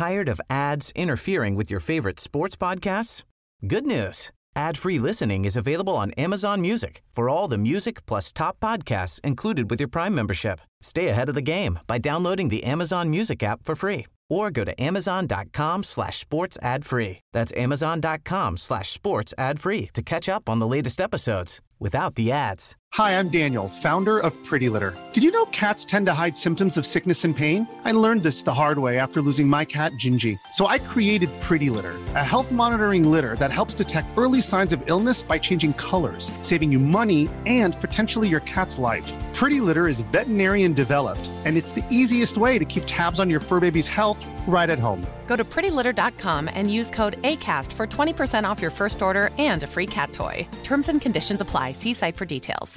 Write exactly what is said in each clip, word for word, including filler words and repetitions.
Tired of ads interfering with your favorite sports podcasts? Good news. Ad-free listening is available on Amazon Music for all the music plus top podcasts included with your Prime membership. Stay ahead of the game by downloading the Amazon Music app for free or go to amazon.com slash sports ad free. That's amazon.com slash sports ad free to catch up on the latest episodes without the ads. Hi, I'm Daniel, founder of Pretty Litter. Did you know cats tend to hide symptoms of sickness and pain? I learned this the hard way after losing my cat, Gingy. So I created Pretty Litter, a health monitoring litter that helps detect early signs of illness by changing colors, saving you money and potentially your cat's life. Pretty Litter is veterinarian developed, and it's the easiest way to keep tabs on your fur baby's health right at home. Go to pretty litter dot com and use code ACAST for twenty percent off your first order and a free cat toy. Terms and conditions apply. See site for details.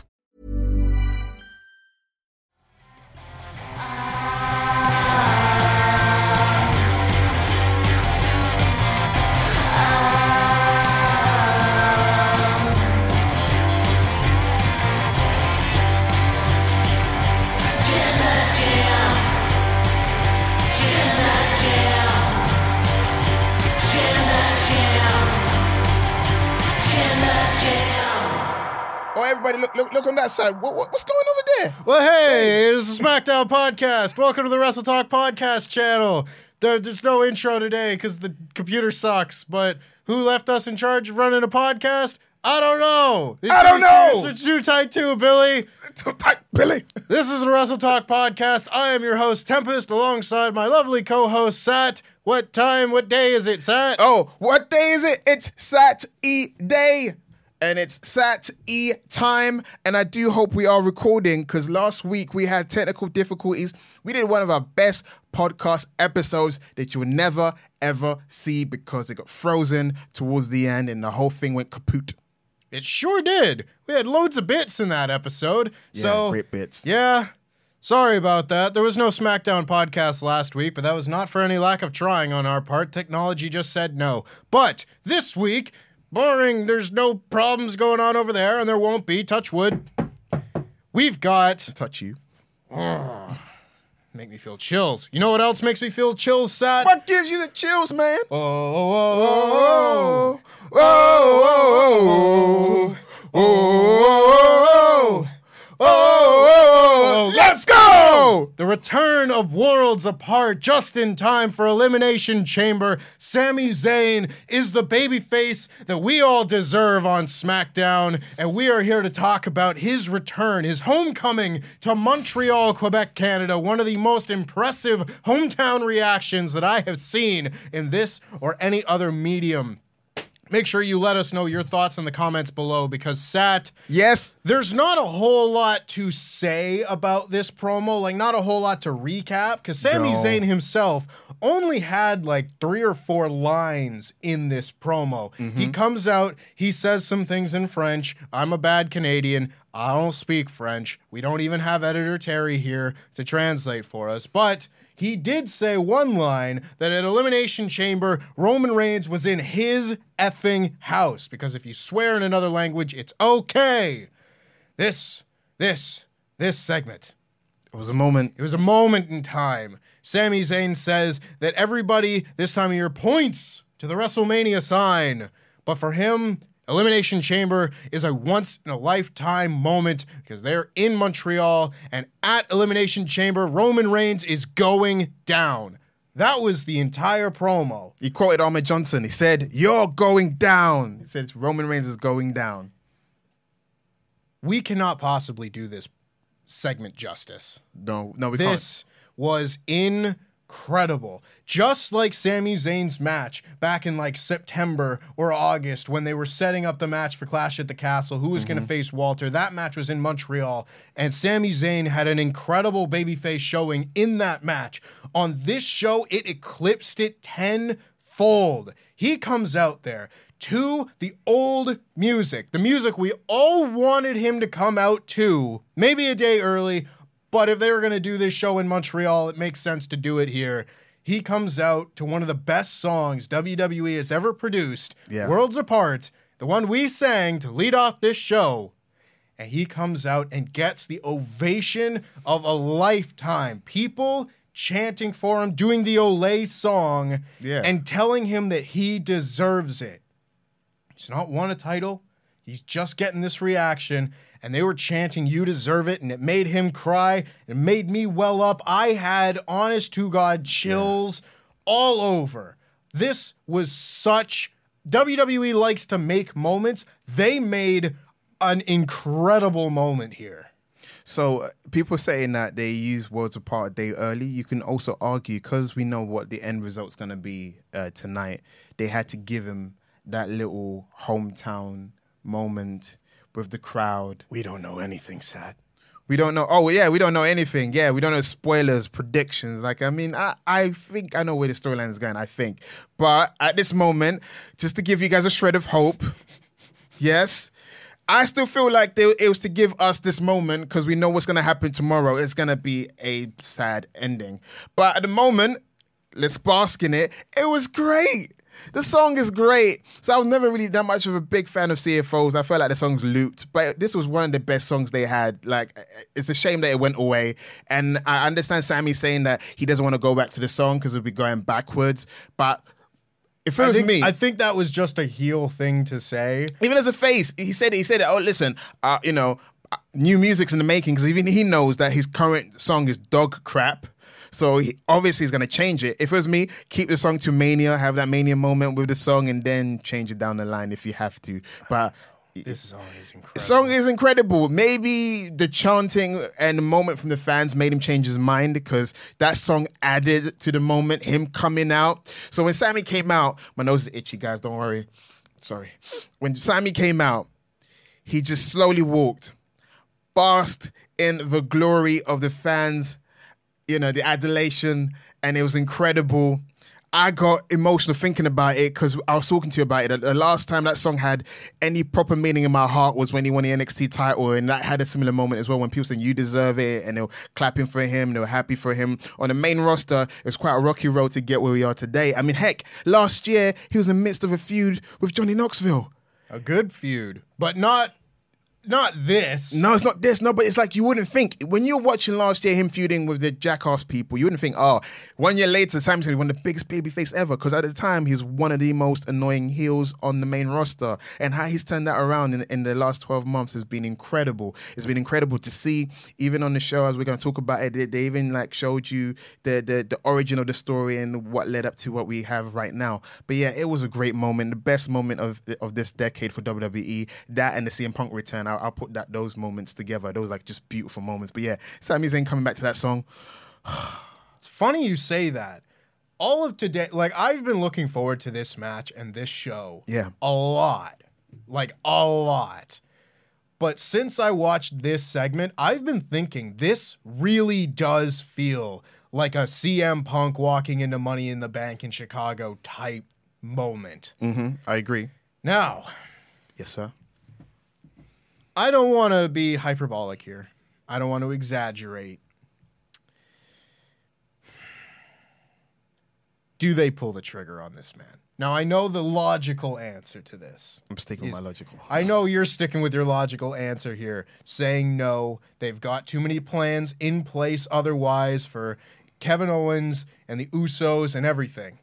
Oh, everybody, look, look, look on that side. What, what, what's going over there? Well, hey, this is SmackDown Podcast. Welcome to the Wrestle Talk Podcast channel. There, there's no intro today because the computer sucks, but who left us in charge of running a podcast? I don't know. I don't know. It's too tight too, Billy. Too tight, Billy. This is the Wrestle Talk Podcast. I am your host, Tempest, alongside my lovely co-host, Sat. What time, what day is it, Sat? Oh, what day is it? It's Sat-E Day. And it's Sat-E time, and I do hope we are recording because last week we had technical difficulties. We did one of our best podcast episodes that you will never, ever see because it got frozen towards the end and the whole thing went kaput. It sure did. We had loads of bits in that episode. Yeah, so, great bits. Yeah, sorry about that. There was no SmackDown podcast last week, but that was not for any lack of trying on our part. Technology just said no. But this week, barring there's no problems going on over there, and there won't be, touch wood, we've got... Touch you. Oh, make me feel chills. You know what else makes me feel chills, Sat? What gives you the chills, man? Oh, oh, oh, oh, oh, oh, oh, oh, oh, oh, let's go! The return of Worlds Apart just in time for Elimination Chamber. Sami Zayn is the babyface that we all deserve on SmackDown, and we are here to talk about his return, his homecoming to Montreal, Quebec, Canada, one of the most impressive hometown reactions that I have seen in this or any other medium. Make sure you let us know your thoughts in the comments below because, Sat, yes, there's not a whole lot to say about this promo, like not a whole lot to recap because Sami No. Zayn himself only had like three or four lines in this promo. Mm-hmm. He comes out, he says some things in French. I'm a bad Canadian. I don't speak French. We don't even have editor Terry here to translate for us, but he did say one line that at Elimination Chamber, Roman Reigns was in his effing house. Because if you swear in another language, it's okay. This, this, this segment. It was a moment. It was a moment in time. Sami Zayn says that everybody this time of year points to the WrestleMania sign. But for him, Elimination Chamber is a once-in-a-lifetime moment because they're in Montreal, and at Elimination Chamber, Roman Reigns is going down. That was the entire promo. He quoted Ahmed Johnson. He said, "You're going down." He said, Roman Reigns is going down. We cannot possibly do this segment justice. No, no, we This was incredible. Just like Sami Zayn's match back in like September or August when they were setting up the match for Clash at the Castle, who was mm-hmm. going to face Walter. That match was in Montreal, and Sami Zayn had an incredible babyface showing in that match. On this show, it eclipsed it tenfold. He comes out there to the old music, the music we all wanted him to come out to, maybe a day early, but if they were going to do this show in Montreal, it makes sense to do it here. He comes out to one of the best songs W W E has ever produced, yeah. Worlds Apart, the one we sang to lead off this show. And he comes out and gets the ovation of a lifetime. People chanting for him, doing the Olay song, Yeah. and telling him that he deserves it. He's not won a title. He's just getting this reaction, and they were chanting, "You deserve it," and it made him cry. It made me well up. I had, honest to God, chills yeah. all over. This was such... W W E likes to make moments. They made an incredible moment here. So uh, people saying that they use Worlds Apart a day early, you can also argue, because we know what the end result's going to be uh, tonight, they had to give him that little hometown moment with the crowd. We don't know anything, Sat. We don't know. Oh, yeah, we don't know anything. Yeah, we don't know spoilers, predictions. Like, I mean, I, I think I know where the storyline is going, I think. But at this moment, just to give you guys a shred of hope, yes, I still feel like they, it was to give us this moment because we know what's going to happen tomorrow. It's going to be a sad ending. But at the moment, let's bask in it. It was great. The song is great. So I was never really that much of a big fan of C F Os. I felt like the song's looped, but this was one of the best songs they had. Like, it's a shame that it went away. And I understand Sammy saying that he doesn't want to go back to the song because it'll be going backwards. But if it I was think, me, I think that was just a heel thing to say. Even as a face, he said, he said, oh, listen, uh, you know, new music's in the making, because even he knows that his current song is dog crap. So he, obviously he's going to change it. If it was me, keep the song to Mania, have that Mania moment with the song, and then change it down the line if you have to. But this song is incredible. The song is incredible. Maybe the chanting and the moment from the fans made him change his mind, because that song added to the moment, him coming out. So when Sammy came out, my nose is itchy, guys, don't worry. Sorry. When Sammy came out, he just slowly walked, basked in the glory of the fans, you know, the adulation, and it was incredible. I got emotional thinking about it because I was talking to you about it. The last time that song had any proper meaning in my heart was when he won the N X T title, and that had a similar moment as well when people saying, "You deserve it," and they were clapping for him, they were happy for him. On the main roster, it's quite a rocky road to get where we are today. I mean, heck, last year, he was in the midst of a feud with Johnny Knoxville. A good feud, but not... Not this. No, it's not this. No, but it's like you wouldn't think. When you're watching last year him feuding with the Jackass people, you wouldn't think, oh, one year later, Sammy's one of the biggest babyface ever. Because at the time, he was one of the most annoying heels on the main roster. And how he's turned that around in, in the last twelve months has been incredible. It's been incredible to see, even on the show, as we're going to talk about it, they, they even like showed you the, the, the origin of the story and what led up to what we have right now. But yeah, it was a great moment. The best moment of, of this decade for W W E. That and the C M Punk return. I, I'll put that those moments together. Those like just beautiful moments. But yeah, Sami Zayn coming back to that song. It's funny you say that. All of today, like I've been looking forward to this match and this show. Yeah, a lot, like a lot. But since I watched this segment, I've been thinking this really does feel like a C M Punk walking into Money in the Bank in Chicago type moment. Mm-hmm. I agree. Now, yes, sir. I don't want to be hyperbolic here. I don't want to exaggerate. Do they pull the trigger on this man? Now, I know the logical answer to this. I'm sticking is, with my logical. I know you're sticking with your logical answer here, saying no. They've got too many plans in place otherwise for Kevin Owens and the Usos and everything.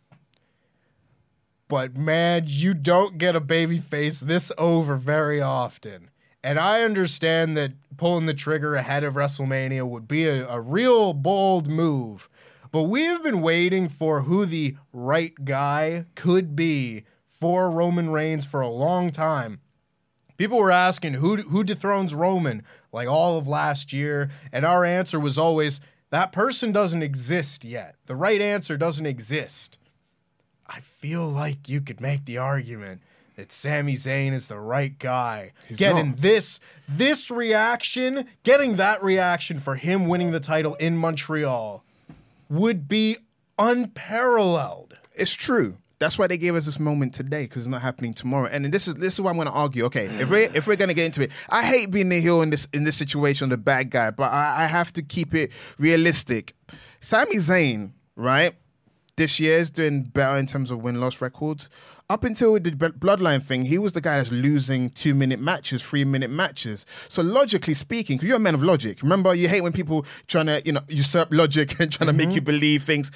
But, man, you don't get a babyface this over very often. And I understand that pulling the trigger ahead of WrestleMania would be a, a real bold move. But we've been waiting for who the right guy could be for Roman Reigns for a long time. People were asking who who dethrones Roman like all of last year. And our answer was always, that person doesn't exist yet. The right answer doesn't exist. I feel like you could make the argument that Sami Zayn is the right guy. He's getting not. this this reaction, getting that reaction for him winning the title in Montreal would be unparalleled. It's true. That's why they gave us this moment today, because it's not happening tomorrow. And this is this is why I'm going to argue. Okay, if we if we're going to get into it, I hate being the heel in this in this situation, the bad guy, but I, I have to keep it realistic. Sami Zayn, right? this year is doing better in terms of win-loss records. Up until the Bloodline thing, he was the guy that's losing two-minute matches, three-minute matches. So logically speaking, because you're a man of logic. Remember, you hate when people trying to, you know, usurp logic and trying mm-hmm. to make you believe things.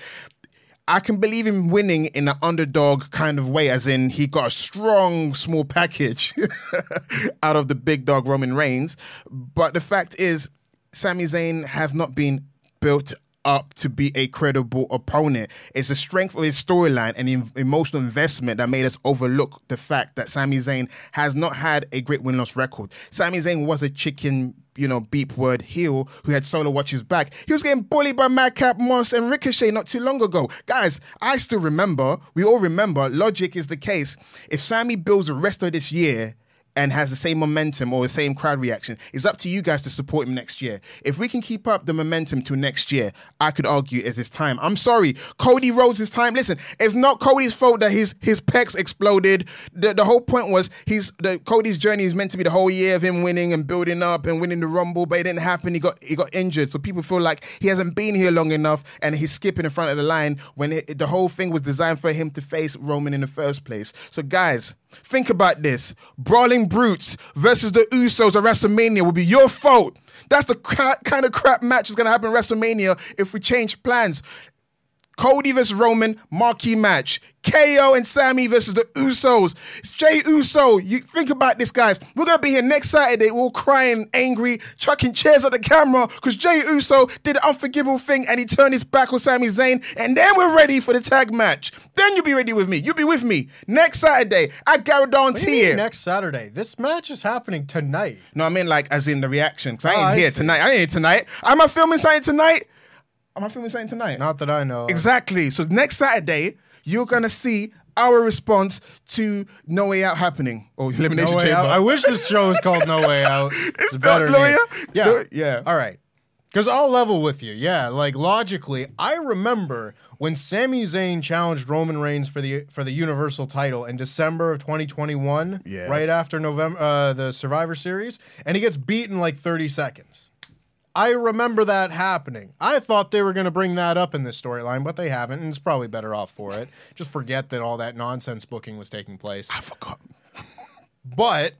I can believe him winning in an underdog kind of way, as in he got a strong, small package out of the big dog Roman Reigns. But the fact is, Sami Zayn has not been built up to be a credible opponent. It's the strength of his storyline and the emotional investment that made us overlook the fact that Sami Zayn has not had a great win-loss record. Sami Zayn was a chicken, you know, beep word heel who had Solo watch his back. He was getting bullied by Madcap Moss and Ricochet not too long ago. Guys, I still remember, we all remember, logic is the case. If Sami builds the rest of this year and has the same momentum or the same crowd reaction, it's up to you guys to support him next year. If we can keep up the momentum to next year, I could argue it's his time. I'm sorry, Cody Rhodes' his time. Listen, it's not Cody's fault that his his pecs exploded. The, the whole point was he's the Cody's journey is meant to be the whole year of him winning and building up and winning the Rumble, but it didn't happen. He got he got injured, so people feel like he hasn't been here long enough and he's skipping in front of the line when it, the whole thing was designed for him to face Roman in the first place. So guys, think about this. Brawling Brutes versus the Usos at WrestleMania will be your fault. That's the ca- kind of crap match that's going to happen at WrestleMania if we change plans. Cody versus Roman, marquee match. K O and Sami versus the Usos. It's Jey Uso. You think about this, guys. We're going to be here next Saturday. We're all crying, angry, chucking chairs at the camera because Jey Uso did the unforgivable thing and he turned his back on Sami Zayn. And then we're ready for the tag match. Then you'll be ready with me. You'll be with me next Saturday at Garadon Next Saturday? This match is happening tonight. No, I mean like as in the reaction. Because I ain't oh, here I tonight. I ain't here tonight. Am I filming something tonight? Am I filming something tonight? Not that I know. Exactly. So next Saturday, you're going to see our response to No Way Out happening. Or Elimination No Way Chamber. Out. I wish this show was called No Way Out. It's, it's not better No Way name. Out? Yeah. No, yeah. All right. Because I'll level with you. Yeah, like logically, I remember when Sami Zayn challenged Roman Reigns for the for the Universal title in December of twenty twenty-one, Yes. right after November uh, the Survivor Series, and he gets beaten like thirty seconds. I remember that happening. I thought they were going to bring that up in this storyline, but they haven't, and it's probably better off for it. Just forget that all that nonsense booking was taking place. I forgot. But,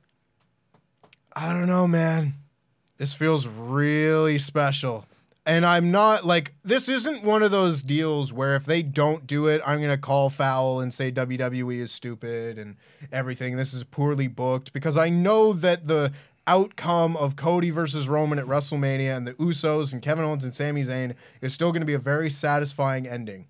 I don't know, man. This feels really special. And I'm not, like, this isn't one of those deals where if they don't do it, I'm going to call foul and say W W E is stupid and everything. This is poorly booked, because I know that the outcome of Cody versus Roman at WrestleMania and the Usos and Kevin Owens and Sami Zayn is still going to be a very satisfying ending.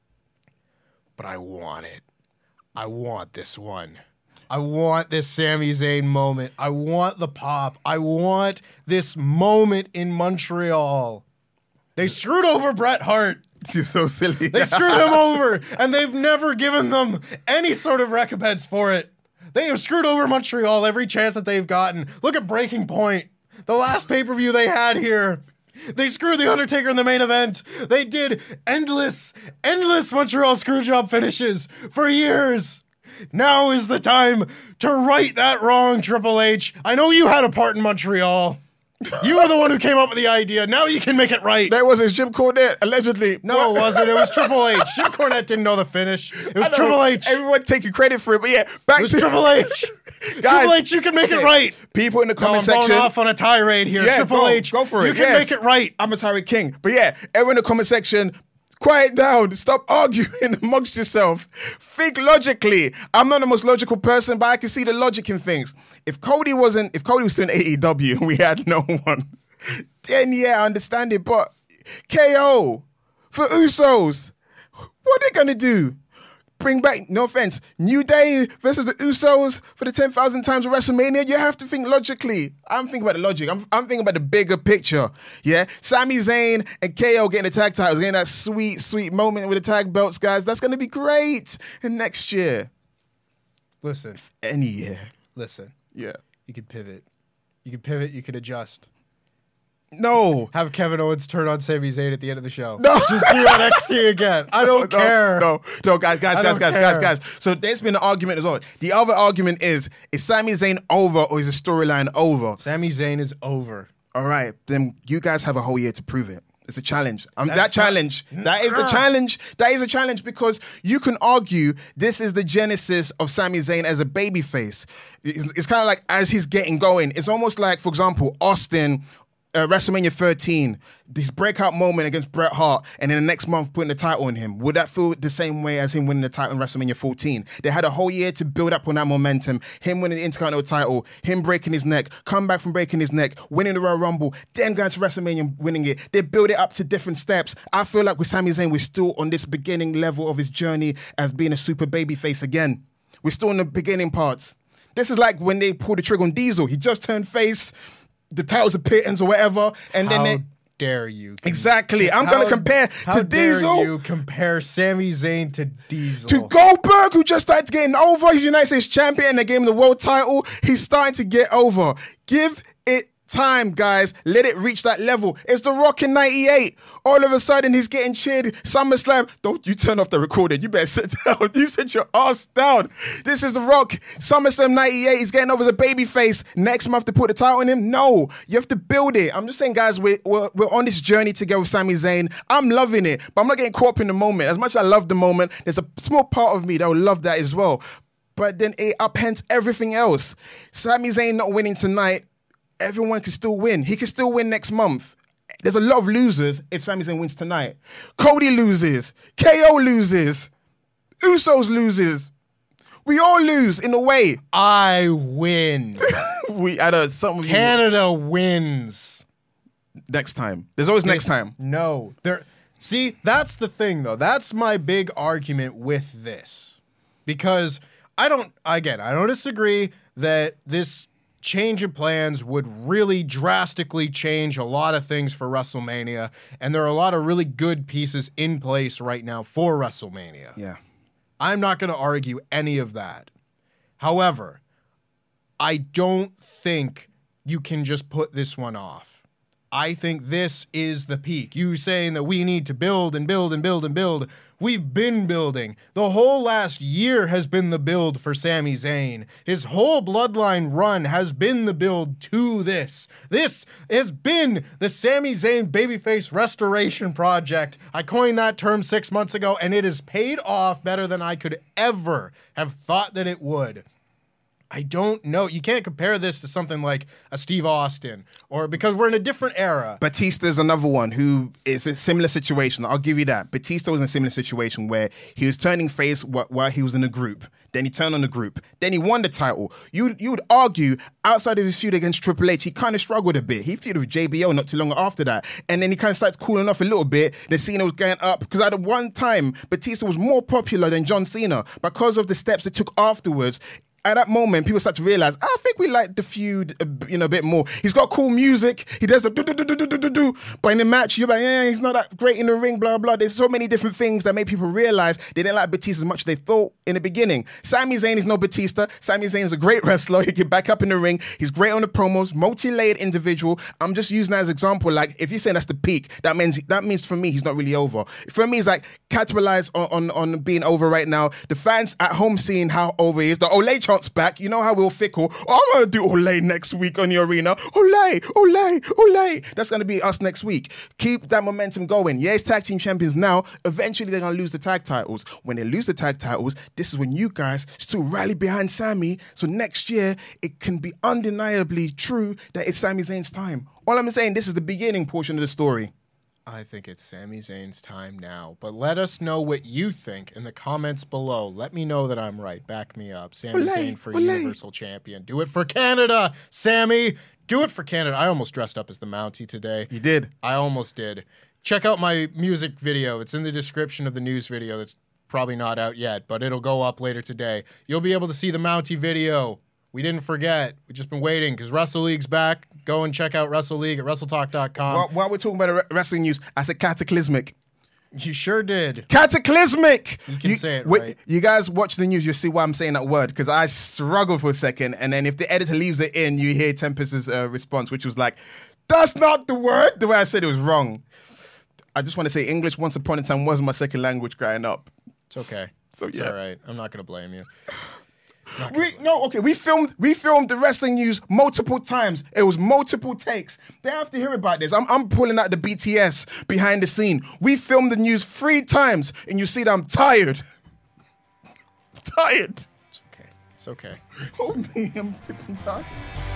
But I want it. I want this one. I want this Sami Zayn moment. I want the pop. I want this moment in Montreal. They screwed over Bret Hart. She's so silly. They screwed him over, and they've never given them any sort of recompense for it. They have screwed over Montreal every chance that they've gotten. Look at Breaking Point, the last pay-per-view they had here. They screwed The Undertaker in the main event. They did endless, endless Montreal screwjob finishes for years. Now is the time to right that wrong, Triple H. I know you had a part in Montreal. You were the one who came up with the idea. Now you can make it right. That wasn't Jim Cornette, allegedly. No, it wasn't. It was Triple H. Jim Cornette didn't know the finish. It was Triple H. Everyone taking credit for it, but yeah, back It was to Triple H. Guys, Triple H, you can make okay, it right. People in the No, comment I'm going section. off on a tirade here. Yeah, Triple go, H, go for it. You can Yes. make it right. I'm a Tyrant King. But yeah, everyone in the comment section, quiet down. Stop arguing amongst yourself. Think logically. I'm not the most logical person, but I can see the logic in things. If Cody wasn't, if Cody was still in A E W and we had no one, then yeah, I understand it. But K O for Usos, what are they gonna do? Bring back, no offense, New Day versus the Usos for the ten thousand times of WrestleMania? You have to think logically. I'm thinking about the logic. I'm, I'm thinking about the bigger picture. Yeah, Sami Zayn and K O getting the tag titles, getting that sweet, sweet moment with the tag belts, guys. That's gonna be great. And next year, Listen, any year, listen. yeah. You could pivot. You could pivot. You could adjust. No. Have Kevin Owens turn on Sami Zayn at the end of the show. No. Just do N X T again. I don't no, care. No, no, guys, guys, I guys, don't guys, care. guys, guys. So there's been an argument as well. The other argument is, is Sami Zayn over or is the storyline over? Sami Zayn is over. All right, then you guys have a whole year to prove it. It's a challenge. Um, that challenge. Not, that is the challenge. That is a challenge because you can argue this is the genesis of Sami Zayn as a babyface. It's, it's kind of like as he's getting going. It's almost like, for example, Austin, uh, WrestleMania thirteen, this breakout moment against Bret Hart, and then the next month putting the title on him. Would that feel the same way as him winning the title in WrestleMania fourteen? They had a whole year to build up on that momentum. Him winning the Intercontinental title, him breaking his neck, come back from breaking his neck, winning the Royal Rumble, then going to WrestleMania and winning it. They build it up to different steps. I feel like with Sami Zayn, we're still on this beginning level of his journey as being a super babyface again. We're still in the beginning parts. This is like when they pulled the trigger on Diesel. He just turned face, the titles of Pittons or whatever, and How then they... dare you? Exactly. I'm How- going to compare how to Diesel. dare you compare Sami Zayn to Diesel? To Goldberg, who just started getting over. He's United States champion and they gave him the world title. He's starting to get over. Give it time, guys. Let it reach that level. It's The Rock in ninety-eight. All of a sudden, he's getting cheered. SummerSlam. Don't you turn off the recording. You better sit down. You sit your ass down. This is The Rock. SummerSlam ninety-eight. He's getting over as a babyface. Next month to put the title on him? No. You have to build it. I'm just saying, guys, we're, we're, we're on this journey together with Sami Zayn. I'm loving it, but I'm not getting caught up in the moment. As much as I love the moment, there's a small part of me that will love that as well. But then it upends everything else. Sami Zayn not winning tonight, everyone can still win. He can still win next month. There's a lot of losers if Sami Zayn wins tonight. Cody loses. K O loses. Usos loses. We all lose in a way. I win. we I don't some of Canada wins. Next time. There's always next time. No. There See, that's the thing though. That's my big argument with this. Because I don't again, I don't disagree that this change of plans would really drastically change a lot of things for WrestleMania, and there are a lot of really good pieces in place right now for WrestleMania. Yeah. I'm not going to argue any of that. However, I don't think you can just put this one off. I think this is the peak. You saying that we need to build and build and build and build. We've been building. The whole last year has been the build for Sami Zayn. His whole Bloodline run has been the build to this. This has been the Sami Zayn babyface restoration project. I coined that term six months ago, and it has paid off better than I could ever have thought that it would. I don't know. You can't compare this to something like a Steve Austin, or because we're in a different era. Batista's another one who is a similar situation. I'll give you that. Batista was in a similar situation where he was turning face wh- while he was in a group. Then he turned on the group. Then he won the title. You you would argue outside of his feud against Triple H, he kind of struggled a bit. He feuded with J B L not too long after that. And then he kind of started cooling off a little bit. Then Cena was going up. Because at one time, Batista was more popular than John Cena because of the steps it took afterwards. At that moment, people start to realize, I think we like the feud, a, you know, a bit more. He's got cool music. He does the do do do do do do do. But in the match, you're like, yeah, he's not that great in the ring. Blah blah. There's so many different things that make people realize they didn't like Batista as much as they thought in the beginning. Sami Zayn is no Batista. Sami Zayn is a great wrestler. He can back up in the ring. He's great on the promos. Multi-layered individual. I'm just using that as an example. Like if you're saying that's the peak, that means that means for me he's not really over. For me, it's like capitalize on on, on being over right now. The fans at home seeing how over he is. The Olay chant's back. You know how we're fickle. Oh, I'm going to do Olay next week on the arena. Olay, Olay, Olay. That's going to be us next week. Keep that momentum going. Yeah, it's tag team champions now. Eventually, they're going to lose the tag titles. When they lose the tag titles, this is when you guys still rally behind Sami. So next year, it can be undeniably true that it's Sami Zayn's time. All I'm saying, this is the beginning portion of the story. I think it's Sami Zayn's time now. But let us know what you think in the comments below. Let me know that I'm right. Back me up. Sami Olay, Zayn for Olay. Universal Champion. Do it for Canada, Sammy. Do it for Canada. I almost dressed up as the Mountie today. You did. I almost did. Check out my music video. It's in the description of the news video. That's probably not out yet, but it'll go up later today. You'll be able to see the Mountie video. We didn't forget. We've just been waiting because Wrestle League's back. Go and check out Wrestle League at wrestle talk dot com. While, while we're talking about the wrestling news, I said cataclysmic. You sure did. Cataclysmic! You can say it wait, right. You guys watch the news, you'll see why I'm saying that word, because I struggled for a second, and then if the editor leaves it in, you hear Tempest's uh, response, which was like, that's not the word! The way I said it was wrong. I just want to say English once upon a time wasn't my second language growing up. It's okay. So, It's yeah. all right. I'm not going to blame you. We no okay. We filmed we filmed the wrestling news multiple times. It was multiple takes. They have to hear about this. I'm I'm pulling out the B T S behind the scene. We filmed the news three times, and you see that I'm tired. tired. It's okay. It's okay. Hold me. I'm freaking tired.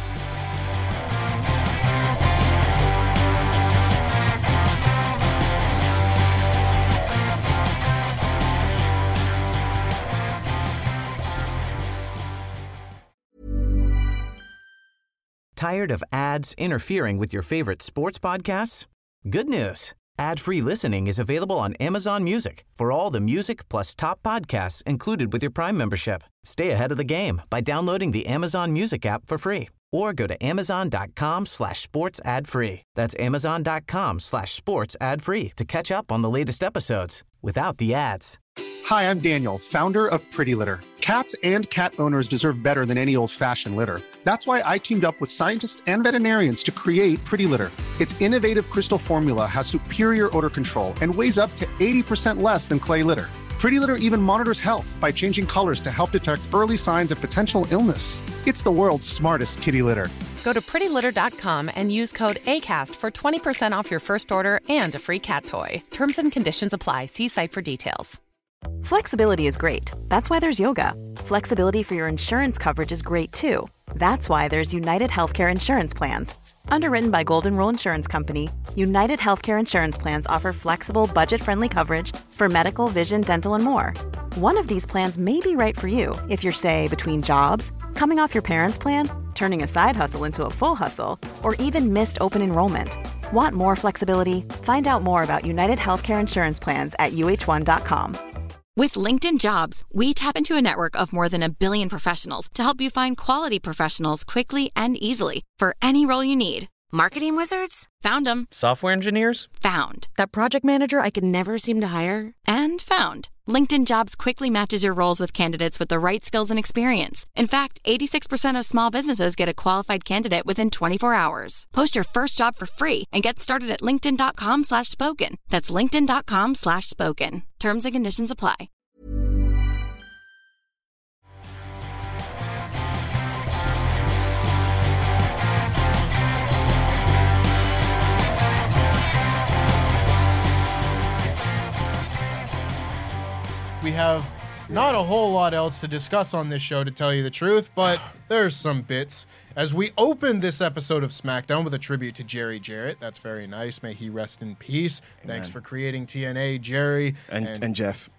Tired of ads interfering with your favorite sports podcasts? Good news. Ad-free listening is available on Amazon Music for all the music plus top podcasts included with your Prime membership. Stay ahead of the game by downloading the Amazon Music app for free or go to amazon.com slash sports ad free. That's amazon.com slash sports ad free to catch up on the latest episodes without the ads. Hi, I'm Daniel, founder of Pretty Litter. Cats and cat owners deserve better than any old-fashioned litter. That's why I teamed up with scientists and veterinarians to create Pretty Litter. Its innovative crystal formula has superior odor control and weighs up to eighty percent less than clay litter. Pretty Litter even monitors health by changing colors to help detect early signs of potential illness. It's the world's smartest kitty litter. Go to pretty litter dot com and use code ACAST for twenty percent off your first order and a free cat toy. Terms and conditions apply. See site for details. Flexibility is great. That's why there's yoga. Flexibility for your insurance coverage is great too. That's why there's United Healthcare Insurance Plans. Underwritten by Golden Rule Insurance Company, United Healthcare Insurance Plans offer flexible, budget-friendly coverage for medical, vision, dental, and more. One of these plans may be right for you if you're, say, between jobs, coming off your parents' plan, turning a side hustle into a full hustle, or even missed open enrollment. Want more flexibility? Find out more about United Healthcare Insurance Plans at U H one dot com. With LinkedIn Jobs, we tap into a network of more than a billion professionals to help you find quality professionals quickly and easily for any role you need. Marketing wizards? Found them. Software engineers? Found. That project manager I could never seem to hire? And found. LinkedIn Jobs quickly matches your roles with candidates with the right skills and experience. In fact, eighty-six percent of small businesses get a qualified candidate within twenty-four hours. Post your first job for free and get started at linkedin.com slash spoken. That's linkedin.com slash spoken. Terms and conditions apply. We have not a whole lot else to discuss on this show, to tell you the truth, but there's some bits. As we open this episode of SmackDown with a tribute to Jerry Jarrett, that's very nice. May he rest in peace. Amen. Thanks for creating T N A, Jerry. And, and, and Jeff.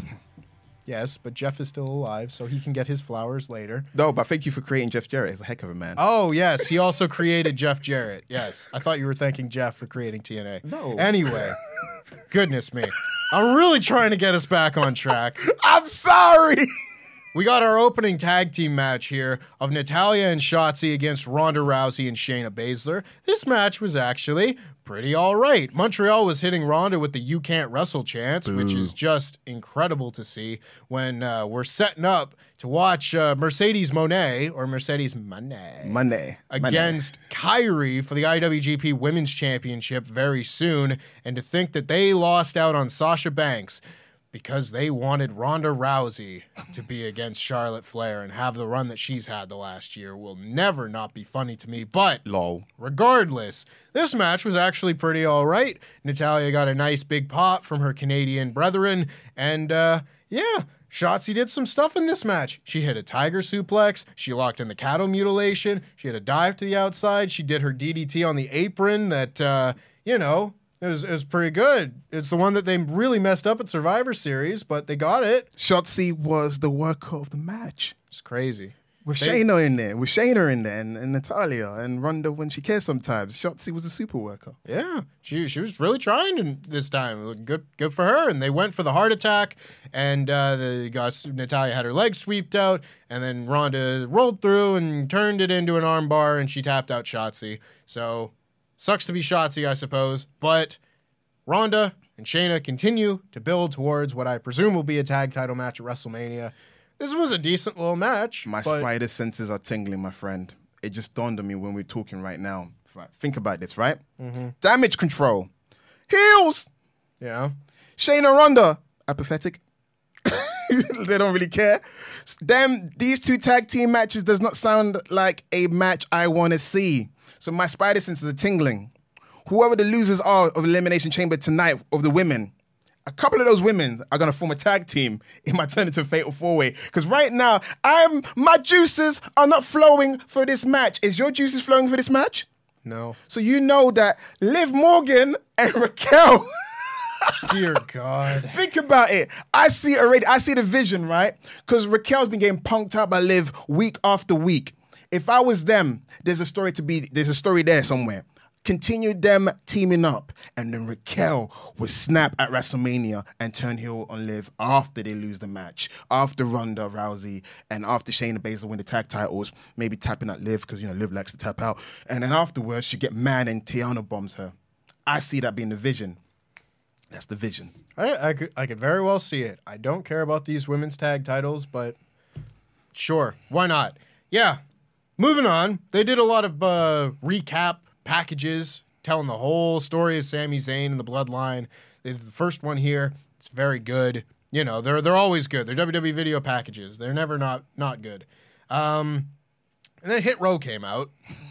Yes, but Jeff is still alive, so he can get his flowers later. No, but thank you for creating Jeff Jarrett. He's a heck of a man. Oh, yes. He also created Jeff Jarrett. Yes. I thought you were thanking Jeff for creating T N A. No. Anyway. Goodness me. I'm really trying to get us back on track. I'm sorry. We got our opening tag team match here of Natalya and Shotzi against Ronda Rousey and Shayna Baszler. This match was actually pretty all right. Montreal was hitting Ronda with the "You Can't Wrestle" chants, Boo. Which is just incredible to see when uh, we're setting up to watch uh, Mercedes Moné, or Mercedes Moné, Moné against Moné. Kyrie for the I W G P Women's Championship very soon, and to think that they lost out on Sasha Banks because they wanted Ronda Rousey to be against Charlotte Flair and have the run that she's had the last year will never not be funny to me. But Lol. Regardless, this match was actually pretty all right. Natalya got a nice big pop from her Canadian brethren. And, uh, yeah, Shotzi did some stuff in this match. She hit a tiger suplex. She locked in the cattle mutilation. She had a dive to the outside. She did her D D T on the apron that, uh, you know... It was, it was pretty good. It's the one that they really messed up at Survivor Series, but they got it. Shotzi was the worker of the match. It's crazy. With they, Shayna in there, with Shayna in there, and, and Natalya, and Ronda when she cares sometimes. Shotzi was a super worker. Yeah, she she was really trying in this time. Good good for her. And they went for the heart attack, and uh, the got, Natalya had her legs sweeped out, and then Ronda rolled through and turned it into an armbar, and she tapped out Shotzi. So... Sucks to be Shotzi, I suppose, but Ronda and Shayna continue to build towards what I presume will be a tag title match at WrestleMania. This was a decent little match. My but... spider senses are tingling, my friend. It just dawned on me when we're talking right now. Think about this, right? Mm-hmm. Damage control. Heels! Yeah. Shayna Ronda. Apathetic. They don't really care. Them, these two tag team matches does not sound like a match I want to see. So my spider senses are tingling. Whoever the losers are of Elimination Chamber tonight of the women, a couple of those women are going to form a tag team in my turn into Fatal four-way. Because right now, I'm my juices are not flowing for this match. Is your juices flowing for this match? No. So you know that Liv Morgan and Raquel... Dear God. Think about it. I see it already. I see the vision, right? Because Raquel's been getting punked out by Liv week after week. If I was them, there's a story to be, there's a story there somewhere. Continue them teaming up, and then Raquel would snap at WrestleMania and turn heel on Liv after they lose the match, after Ronda Rousey and after Shayna Baszler win the tag titles, maybe tapping at Liv because, you know, Liv likes to tap out. And then afterwards, she get mad and Tiana bombs her. I see that being the vision. That's the vision. I, I, could, I could very well see it. I don't care about these women's tag titles, but sure, why not? Yeah, moving on. They did a lot of uh, recap packages telling the whole story of Sami Zayn and the Bloodline. They did the first one here. It's very good. You know, they're they're always good. They're W W E video packages. They're never not not good. Um, and then Hit Row came out,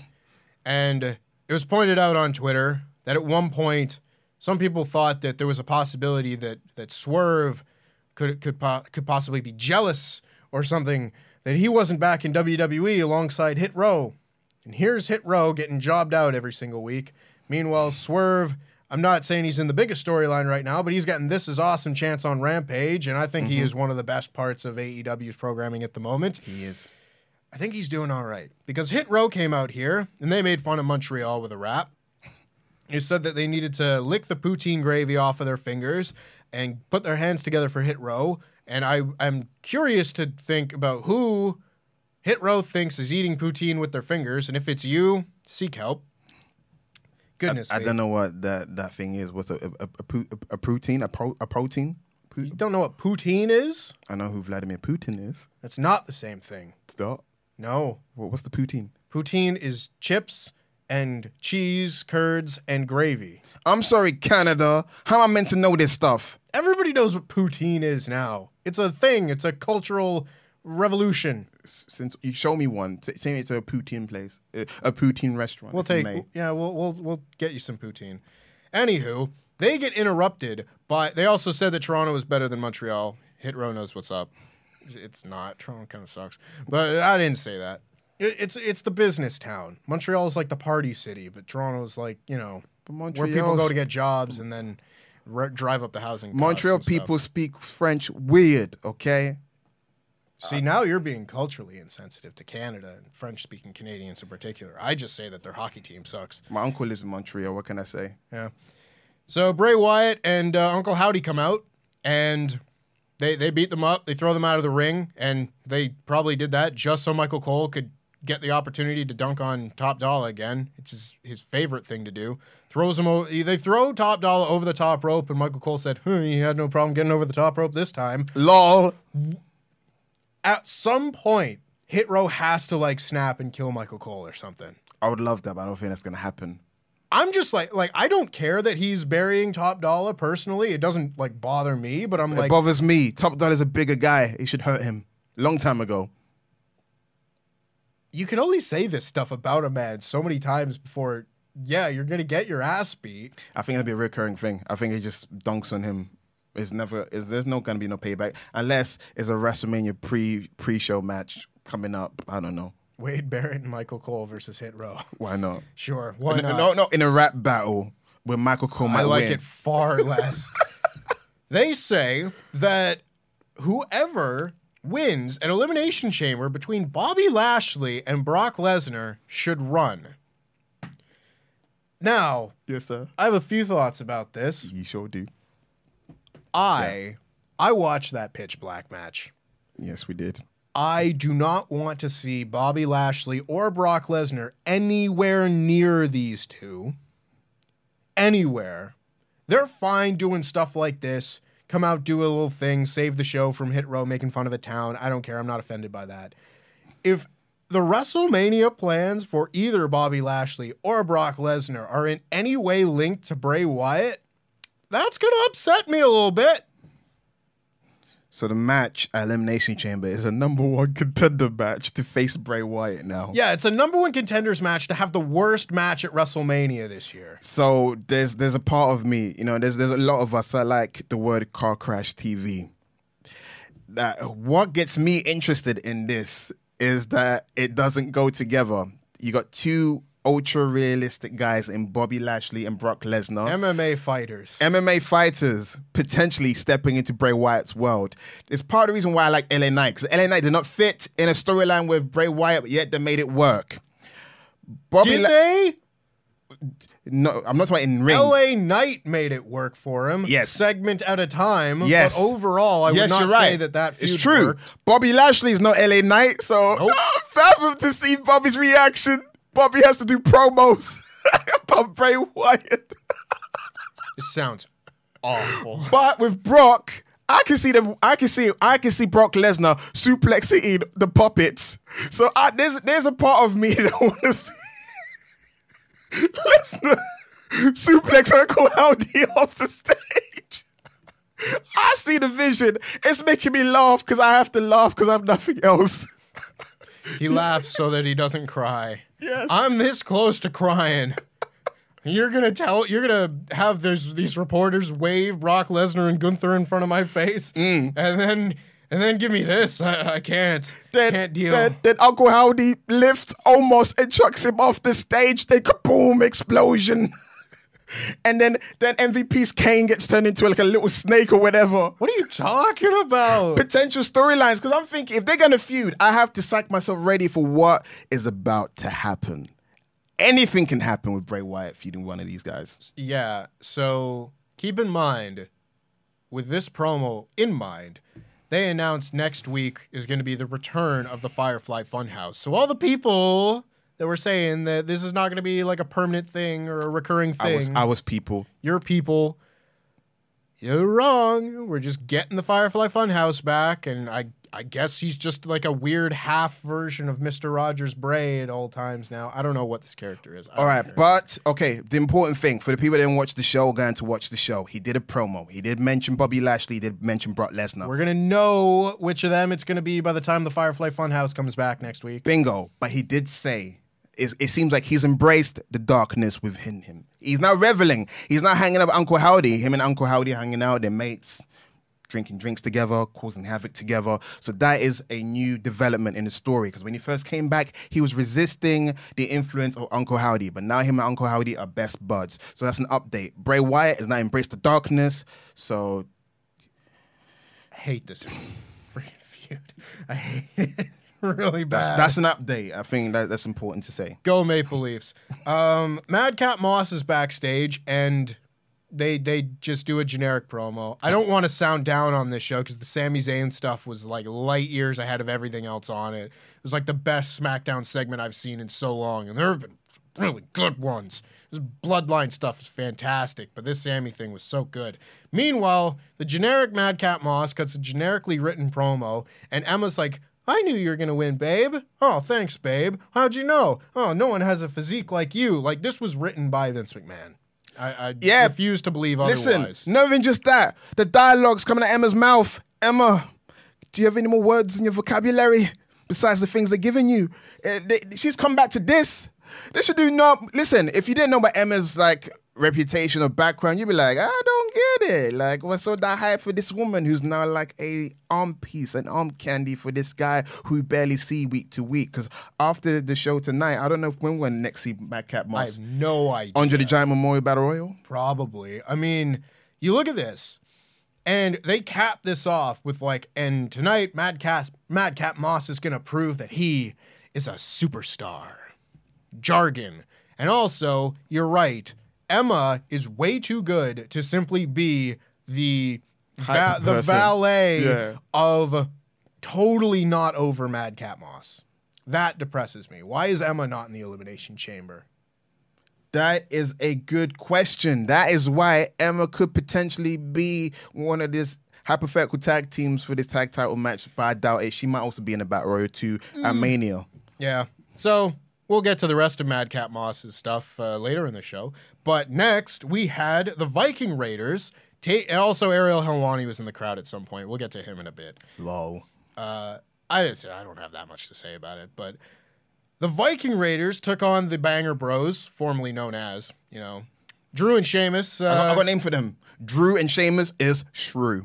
and it was pointed out on Twitter that at one point, some people thought that there was a possibility that that Swerve could could po- could possibly be jealous or something, that he wasn't back in W W E alongside Hit Row. And here's Hit Row getting jobbed out every single week. Meanwhile, Swerve, I'm not saying he's in the biggest storyline right now, but he's getting This Is Awesome chance on Rampage, and I think mm-hmm. he is one of the best parts of A E W's programming at the moment. He is. I think he's doing all right. Because Hit Row came out here, and they made fun of Montreal with a rap. He said that they needed to lick the poutine gravy off of their fingers and put their hands together for Hit Row. And I, I'm curious to think about who Hit Row thinks is eating poutine with their fingers. And if it's you, seek help. Goodness I, I me. don't know what that, that thing is. What's a, a, a, a, a protein? A, pro, a protein? You don't know what poutine is? I know who Vladimir Putin is. That's not the same thing. Stop. No. Well, what's the poutine? Poutine is chips and cheese, curds, and gravy. I'm sorry, Canada. How am I meant to know this stuff? Everybody knows what poutine is now. It's a thing. It's a cultural revolution. Since you show me one, say it's a poutine place, a poutine restaurant. We'll take, yeah, we'll we'll we'll get you some poutine. Anywho, they get interrupted, but they also said that Toronto is better than Montreal. Hit Row knows what's up. It's not. Toronto kind of sucks, but I didn't say that. It's it's the business town. Montreal is like the party city, but Toronto's like, you know, where people go to get jobs and then r- drive up the housing. Montreal people speak French weird, okay? See, uh, now you're being culturally insensitive to Canada and French-speaking Canadians in particular. I just say that their hockey team sucks. My uncle lives in Montreal. What can I say? Yeah. So Bray Wyatt and uh, Uncle Howdy come out, and they they beat them up. They throw them out of the ring, and they probably did that just so Michael Cole could get the opportunity to dunk on Top Dollar again. It's his, his favorite thing to do. Throws him over, they throw Top Dollar over the top rope, and Michael Cole said, huh, he had no problem getting over the top rope this time. Lol. At some point, Hit Row has to like snap and kill Michael Cole or something. I would love that, but I don't think that's going to happen. I'm just like, like I don't care that he's burying Top Dollar personally. It doesn't like bother me, but I'm it like. It bothers me. Top Dollar's a bigger guy. He should hurt him. Long time ago. You can only say this stuff about a man so many times before, yeah, you're going to get your ass beat. I think it'll be a recurring thing. I think he just dunks on him. It's never, it's, there's no going to be no payback unless it's a WrestleMania pre, pre-show match coming up. I don't know. Wade Barrett and Michael Cole versus Hit Row. Why not? Sure. Why no, not? No, no, in a rap battle where Michael Cole might I like win. it far less. They say that whoever wins an Elimination Chamber between Bobby Lashley and Brock Lesnar should run. Now, yes, sir. I have a few thoughts about this. You sure do. I yeah. I watched that Pitch Black match. Yes, we did. I do not want to see Bobby Lashley or Brock Lesnar anywhere near these two. Anywhere. They're fine doing stuff like this. Come out, do a little thing, save the show from Hit Row making fun of a town. I don't care. I'm not offended by that. If the WrestleMania plans for either Bobby Lashley or Brock Lesnar are in any way linked to Bray Wyatt, that's going to upset me a little bit. So the match at Elimination Chamber is a number one contender match to face Bray Wyatt now. Yeah, it's a number one contenders match to have the worst match at WrestleMania this year. So there's there's a part of me, you know, there's there's a lot of us that like the word car crash T V. That what gets me interested in this is that it doesn't go together. You got two ultra realistic guys in Bobby Lashley and Brock Lesnar. M M A fighters. M M A fighters potentially stepping into Bray Wyatt's world. It's part of the reason why I like L A Knight, because L A Knight did not fit in a storyline with Bray Wyatt, but yet they made it work. Bobby Did La- they? No, I'm not talking in ring. L A Knight made it work for him. Yes. Segment at a time. Yes. But overall, I yes, would not you're right. say that that feud It's true. worked. Bobby Lashley is not L A Knight, so Nope. fathom to see Bobby's reaction. Bobby has to do promos about Bray Wyatt. This sounds awful. But with Brock, I can see them. I can see. I can see Brock Lesnar suplexing the puppets. So I, there's there's a part of me that want to see Lesnar suplex Uncle Howdy off the stage. I see the vision. It's making me laugh because I have to laugh because I have nothing else. He laughs so that he doesn't cry. Yes. I'm this close to crying. You're gonna tell. You're gonna have those these reporters wave Brock Lesnar and Gunther in front of my face, Mm. and then and then give me this. I, I can't. Then, can't deal. Then, then Uncle Howdy lifts almost and chucks him off the stage. Then kaboom, explosion. And then, then M V P's Kane gets turned into like a little snake or whatever. What are you talking about? Potential storylines, because I'm thinking if they're going to feud, I have to psych myself ready for what is about to happen. Anything can happen with Bray Wyatt feuding one of these guys. Yeah, so keep in mind, with this promo in mind, they announced next week is going to be the return of the Firefly Funhouse. So all the people that were saying that this is not going to be like a permanent thing or a recurring thing, I was, I was people. your people, you're wrong. We're just getting the Firefly Funhouse back, and I I guess he's just like a weird half version of Mister Rogers Bray at all times now. I don't know what this character is. I All don't right, care. but okay, the important thing for the people that didn't watch the show, going to watch the show, he did a promo. He did mention Bobby Lashley, he did mention Brock Lesnar. We're going to know which of them it's going to be by the time the Firefly Funhouse comes back next week. Bingo. But he did say, it, it seems like he's embraced the darkness within him. He's now reveling. He's not hanging out with Uncle Howdy. Him and Uncle Howdy hanging out, they're mates, drinking drinks together, causing havoc together. So that is a new development in the story. Because when he first came back, he was resisting the influence of Uncle Howdy. But now him and Uncle Howdy are best buds. So that's an update. Bray Wyatt has now embraced the darkness. So I hate this freaking feud. I hate it really bad. that's that's an update. I think that, that's important to say. Go Maple Leafs. Um, Madcap Moss is backstage, and they they just do a generic promo. I don't want to sound down on this show because the Sami Zayn stuff was like light years ahead of everything else on it. It was like the best SmackDown segment I've seen in so long, and there have been really good ones. This Bloodline stuff is fantastic, but this Sami thing was so good. Meanwhile, the generic Madcap Moss cuts a generically written promo, and Emma's like, I knew you were going to win, babe. Oh, thanks, babe. How'd you know? Oh, no one has a physique like you. Like, this was written by Vince McMahon. I, I Yeah. refuse to believe otherwise. Listen, not even just that. The dialogue's coming out of Emma's mouth. Emma, do you have any more words in your vocabulary besides the things they're giving you? Uh, they, she's come back to this. They should do not. Listen, if you didn't know about Emma's like reputation or background, you'd be like, I don't get it. Like, what's all that hype for this woman who's now like a arm piece, an arm candy for this guy who we barely see week to week? Because after the show tonight, I don't know when we're next see Madcap I Moss. have no idea. Andre the Giant Memorial Battle Royal? Probably. I mean, you look at this, and they cap this off with like, and tonight, Madcap, Madcap Moss is going to prove that he is a superstar. Jargon. And also, you're right, Emma is way too good to simply be the va- the person. valet Yeah. of totally not over Madcap Moss. That depresses me. Why is Emma not in the Elimination Chamber? That is a good question. That is why Emma could potentially be one of these hypothetical tag teams for this tag title match, but I doubt it. She might also be in the Battle Royal too at Mania. Yeah. So we'll get to the rest of Madcap Moss's stuff uh, later in the show. But next, we had the Viking Raiders Ta- and also, Ariel Helwani was in the crowd at some point. We'll get to him in a bit. Lol. Uh, I, I don't have that much to say about it, but the Viking Raiders took on the Banger Bros, formerly known as, you know, Drew and Sheamus. Uh, I, got, I got a name for them. Drew and Sheamus is Shrew.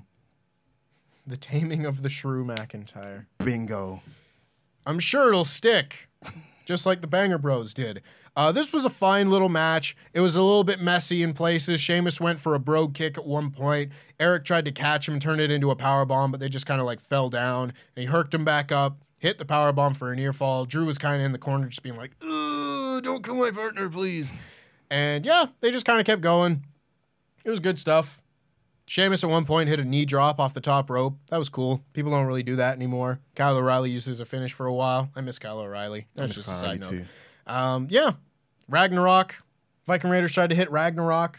The Taming of the Shrew McIntyre. Bingo. I'm sure it'll stick, just like the Banger Bros did. Uh, this was a fine little match. It was a little bit messy in places. Sheamus went for a brogue kick at one point. Eric tried to catch him and turn it into a powerbomb, but they just kind of like fell down. And he herked him back up, hit the powerbomb for a near fall. Drew was kind of in the corner just being like, "Ugh, don't kill my partner, please." And yeah, they just kind of kept going. It was good stuff. Sheamus at one point hit a knee drop off the top rope. That was cool. People don't really do that anymore. Kyle O'Reilly used it as a finish for a while. I miss Kyle O'Reilly. That's just a side note. Um, yeah. Ragnarok. Viking Raiders tried to hit Ragnarok.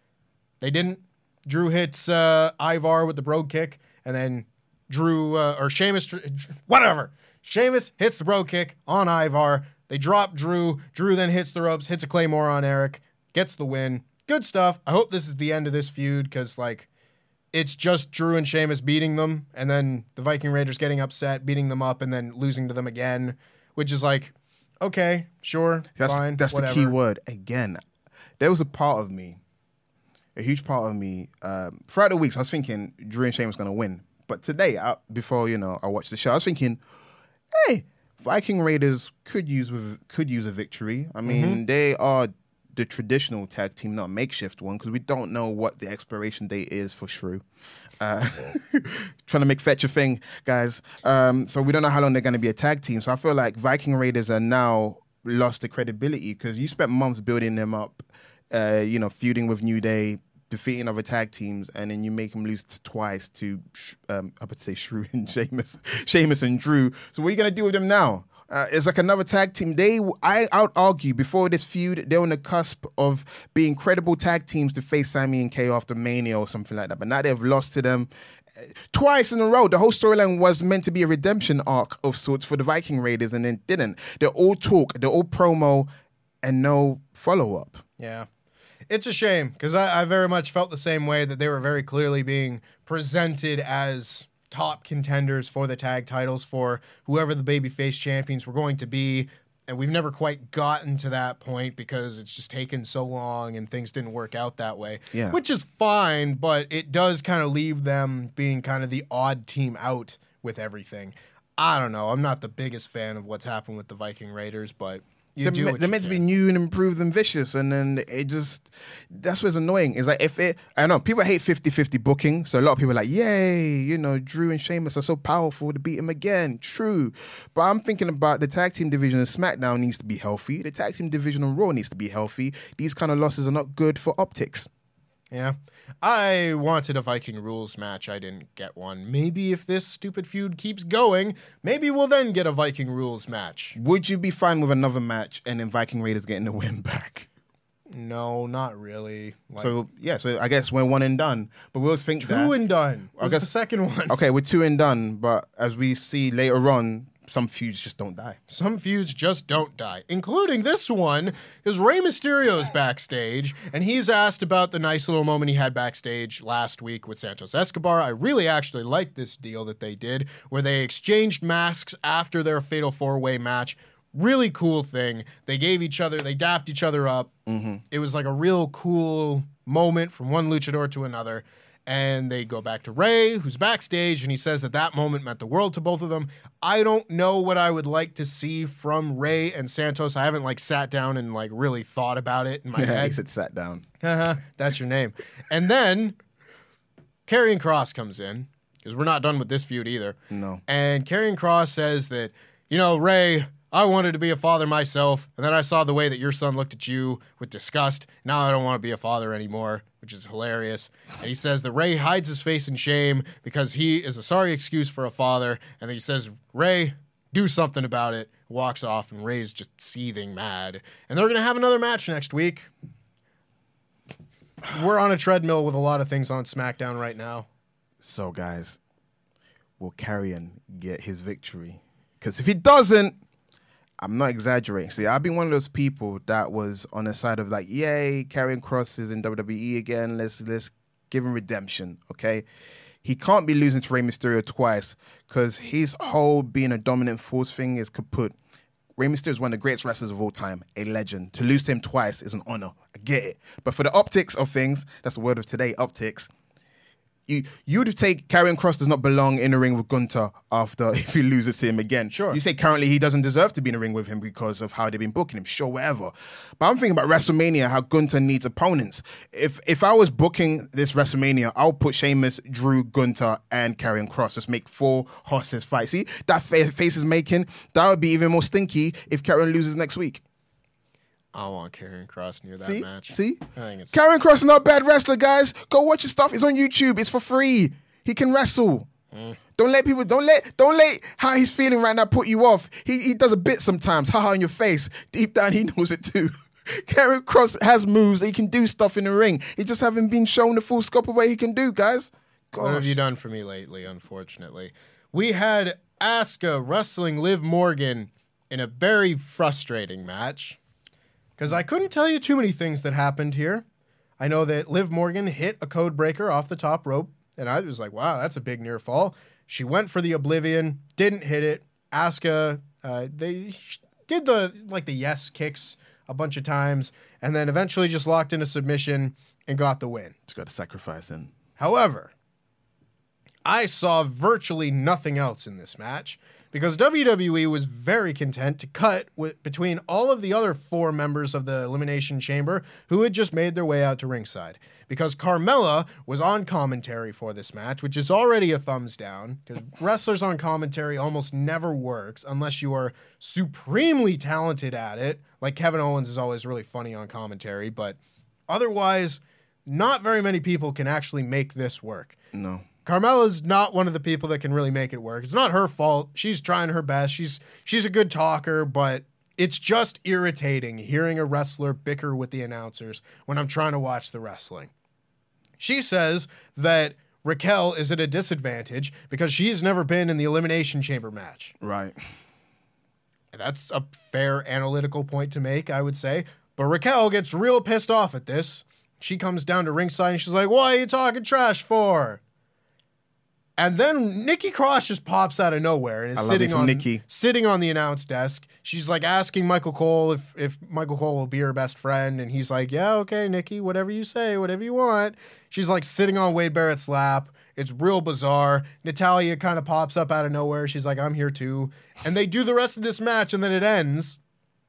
They didn't. Drew hits uh, Ivar with the brogue kick, and then Drew, uh, or Sheamus, whatever. Sheamus hits the brogue kick on Ivar. They drop Drew. Drew then hits the ropes, hits a Claymore on Eric, gets the win. Good stuff. I hope this is the end of this feud, because, like, it's just Drew and Sheamus beating them, and then the Viking Raiders getting upset, beating them up, and then losing to them again, which is like, okay, sure, that's, fine, That's whatever. the key word. Again, there was a part of me, a huge part of me, um, throughout the weeks, I was thinking Drew and Sheamus going to win. But today, I, before, you know, I watched the show, I was thinking, hey, Viking Raiders could use with, could use a victory. I mean, mm-hmm. they are the traditional tag team, not a makeshift one, because we don't know what the expiration date is for Shrew. Uh, trying to make fetch a thing, guys. Um, so we don't know how long they're going to be a tag team. So I feel like Viking Raiders are now lost the credibility, because you spent months building them up, uh, you know, feuding with New Day, defeating other tag teams, and then you make them lose twice to, um, I would say Shrew and Sheamus, Sheamus and Drew. So what are you going to do with them now? Uh, it's like another tag team. They, I, I would argue, before this feud, they were on the cusp of being credible tag teams to face Sami and K O after Mania or something like that. But now they've lost to them twice in a row. The whole storyline was meant to be a redemption arc of sorts for the Viking Raiders, and then didn't. They're all talk, they're all promo, and no follow-up. Yeah. It's a shame, because I, I very much felt the same way, that they were very clearly being presented as top contenders for the tag titles for whoever the babyface champions were going to be, and we've never quite gotten to that point because it's just taken so long and things didn't work out that way. Yeah. Which is fine, but it does kind of leave them being kind of the odd team out with everything. I don't know. I'm not the biggest fan of what's happened with the Viking Raiders, but you they're do me- what they're you meant to be can. new and improved and vicious, and then it just, that's what's annoying. It's like, if it, I don't know, people hate fifty-fifty booking, so a lot of people are like, yay, you know, Drew and Sheamus are so powerful to beat him again. True. But I'm thinking about the tag team division of SmackDown needs to be healthy. The tag team division on Raw needs to be healthy. These kind of losses are not good for optics. Yeah. I wanted a Viking rules match. I didn't get one. Maybe if this stupid feud keeps going, maybe we'll then get a Viking rules match. Would you be fine with another match and then Viking Raiders getting the win back? No, not really. Like, So, yeah, so I guess we're one and done. But we always think two that. and done. I Was guess- the second one. Okay, we're two and done, but as we see later on, some feuds just don't die. Some feuds just don't die, including this one, because Rey Mysterio's backstage, and he's asked about the nice little moment he had backstage last week with Santos Escobar. I really actually liked this deal that they did, where they exchanged masks after their Fatal four-way match. Really cool thing. They gave each other, they dapped each other up. Mm-hmm. It was like a real cool moment from one luchador to another. And they go back to Rey, who's backstage, and he says that that moment meant the world to both of them. I don't know what I would like to see from Rey and Santos. I haven't, like, sat down and, like, really thought about it in my Yeah, head. he said sat down. That's your name. And then Karrion Kross comes in, because we're not done with this feud either. No. And Karrion Kross says that, you know, Rey, I wanted to be a father myself, and then I saw the way that your son looked at you with disgust. Now I don't want to be a father anymore, which is hilarious. And he says that Rey hides his face in shame because he is a sorry excuse for a father. And then he says, Rey, do something about it. Walks off, and Rey's just seething mad. And they're going to have another match next week. We're on a treadmill with a lot of things on SmackDown right now. So, guys, will Karrion get his victory? Because if he doesn't, I'm not exaggerating. See, I've been one of those people that was on the side of like, yay, Karrion Kross is in W W E again. Let's let's Give him redemption, okay? He can't be losing to Rey Mysterio twice because his whole being a dominant force thing is kaput. Rey Mysterio is one of the greatest wrestlers of all time, a legend. To lose to him twice is an honor. I get it. But for the optics of things, that's the word of today, optics. You you would take Karrion Kross does not belong in the ring with Gunther after if he loses to him again. Sure. You say currently he doesn't deserve to be in the ring with him because of how they've been booking him. Sure, whatever. But I'm thinking about WrestleMania, how Gunther needs opponents. If if I was booking this WrestleMania, I'll put Sheamus, Drew, Gunther, and Karrion Kross. Just make four horses fight. See, that face, face is making, that would be even more stinky if Karrion loses next week. I want Karrion Kross near that See? match. See? I think it's... Karrion Kross is not a bad wrestler, guys. Go watch his stuff. It's on YouTube. It's for free. He can wrestle. Mm. Don't let people, don't let, don't let how he's feeling right now put you off. He he does a bit sometimes. Haha in your face. Deep down, he knows it too. Karrion Kross has moves. He can do stuff in the ring. He just haven't been shown the full scope of what he can do, guys. Gosh. What have you done for me lately, unfortunately? We had Asuka wrestling Liv Morgan in a very frustrating match. Because I couldn't tell you too many things that happened here. I know that Liv Morgan hit a code breaker off the top rope, and I was like, wow, that's a big near fall. She went for the Oblivion, didn't hit it. Asuka, uh, they did the like the yes kicks a bunch of times, and then eventually just locked in a submission and got the win. Just got to sacrifice him. However, I saw virtually nothing else in this match, because W W E was very content to cut with, between all of the other four members of the Elimination Chamber who had just made their way out to ringside. Because Carmella was on commentary for this match, which is already a thumbs down, because wrestlers on commentary almost never works unless you are supremely talented at it. Like Kevin Owens is always really funny on commentary, but otherwise, not very many people can actually make this work. No. Carmella's not one of the people that can really make it work. It's not her fault. She's trying her best. She's she's a good talker, but it's just irritating hearing a wrestler bicker with the announcers when I'm trying to watch the wrestling. She says that Raquel is at a disadvantage because she's never been in the Elimination Chamber match. Right. That's a fair analytical point to make, I would say. But Raquel gets real pissed off at this. She comes down to ringside and she's like, "What are you talking trash for?" And then Nikki Cross just pops out of nowhere and is sitting on Nikki. sitting on the announce desk. She's like asking Michael Cole if, if Michael Cole will be her best friend. And he's like, "Yeah, okay, Nikki, whatever you say, whatever you want." She's like sitting on Wade Barrett's lap. It's real bizarre. Natalya kind of pops up out of nowhere. She's like, "I'm here too." And they do the rest of this match and then it ends.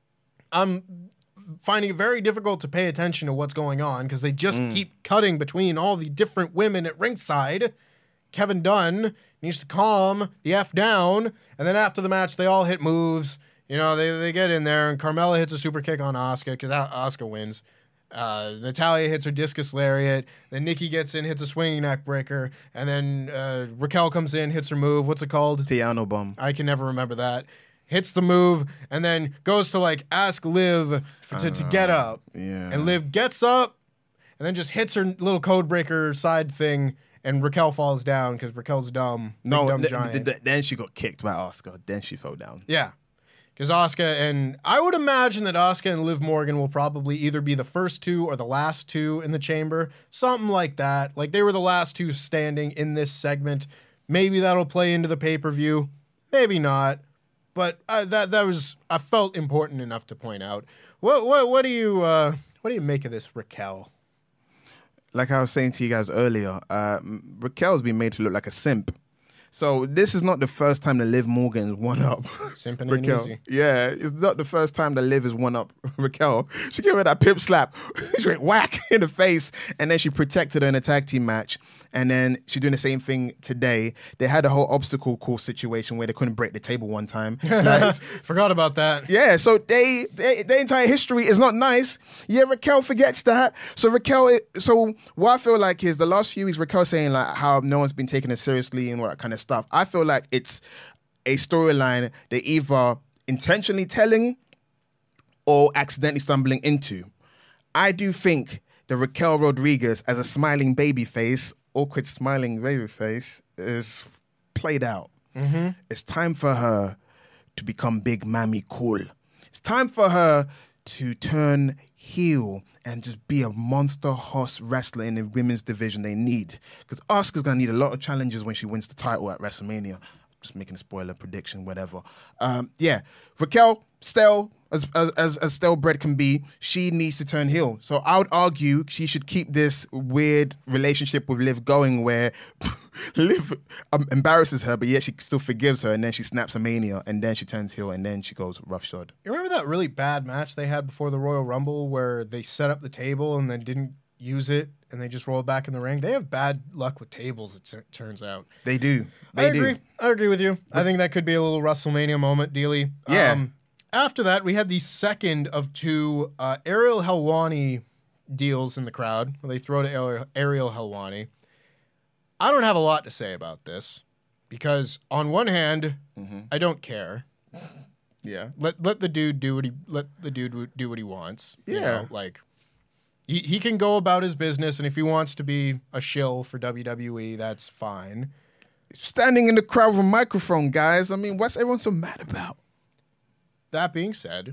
I'm finding it very difficult to pay attention to what's going on because they just mm. keep cutting between all the different women at ringside. Kevin Dunn needs to calm the F down, and then after the match, they all hit moves. You know, they, they get in there, and Carmella hits a super kick on Asuka, because Asuka wins. Uh, Natalya hits her discus lariat, then Nikki gets in, hits a swinging neck breaker, and then uh, Raquel comes in, hits her move. What's it called? Tiano Bomb. I can never remember that. Hits the move, and then goes to, like, ask Liv for, to, uh, to get up. Yeah. And Liv gets up, and then just hits her little code breaker side thing, and Raquel falls down because Raquel's dumb. No, dumb th- giant. th- th- then she got kicked by Asuka. Then she fell down. Yeah. Because Asuka and... I would imagine that Asuka and Liv Morgan will probably either be the first two or the last two in the chamber. Something like that. Like, they were the last two standing in this segment. Maybe that'll play into the pay-per-view. Maybe not. But uh, that that was... I felt important enough to point out. What what what do you uh, what do you make of this Raquel? Like I was saying to you guys earlier, uh, Raquel's been made to look like a simp. So this is not the first time that Liv Morgan's won up Simping Raquel. Easy. Yeah, it's not the first time that Liv has won up Raquel. She gave her that pip slap. She went whack in the face, and then she protected her in a tag team match. And then she's doing the same thing today. They had a whole obstacle course situation where they couldn't break the table one time. Like, Forgot about that. yeah, so they, they their entire history is not nice. Yeah, Raquel forgets that. So Raquel, so what I feel like is the last few weeks, Raquel saying like how no one's been taking it seriously and all that kind of stuff. I feel like it's a storyline they're either intentionally telling or accidentally stumbling into. I do think the Raquel Rodriguez as a smiling baby face, awkward smiling baby face, is played out. Mm-hmm. It's time for her to become Big Mammy Cool. It's time for her to turn heel and just be a monster horse wrestler in the women's division they need. Because Asuka's going to need a lot of challenges when she wins the title at WrestleMania. Just making a spoiler prediction, whatever. Um, yeah, Raquel, stale as, as as stale bread can be, she needs to turn heel. So I would argue she should keep this weird relationship with Liv going, where Liv um, embarrasses her, but yet she still forgives her, and then she snaps a mania, and then she turns heel, and then she goes roughshod. You remember that really bad match they had before the Royal Rumble, where they set up the table and then didn't use it, and they just rolled back in the ring? They have bad luck with tables, it t- turns out. They do. They I agree. do. I agree with you. I think that could be a little WrestleMania moment, Dealey. Yeah. Um, after that, we had the second of two uh, Ariel Helwani deals in the crowd, where they throw to Ariel, Ariel Helwani. I don't have a lot to say about this, because on one hand, mm-hmm. I don't care. Yeah. Let let the dude do what he let the dude do what he wants. Yeah. You know, like he he can go about his business, and if he wants to be a shill for W W E, that's fine. Standing in the crowd with a microphone, guys. I mean, what's everyone so mad about? That being said,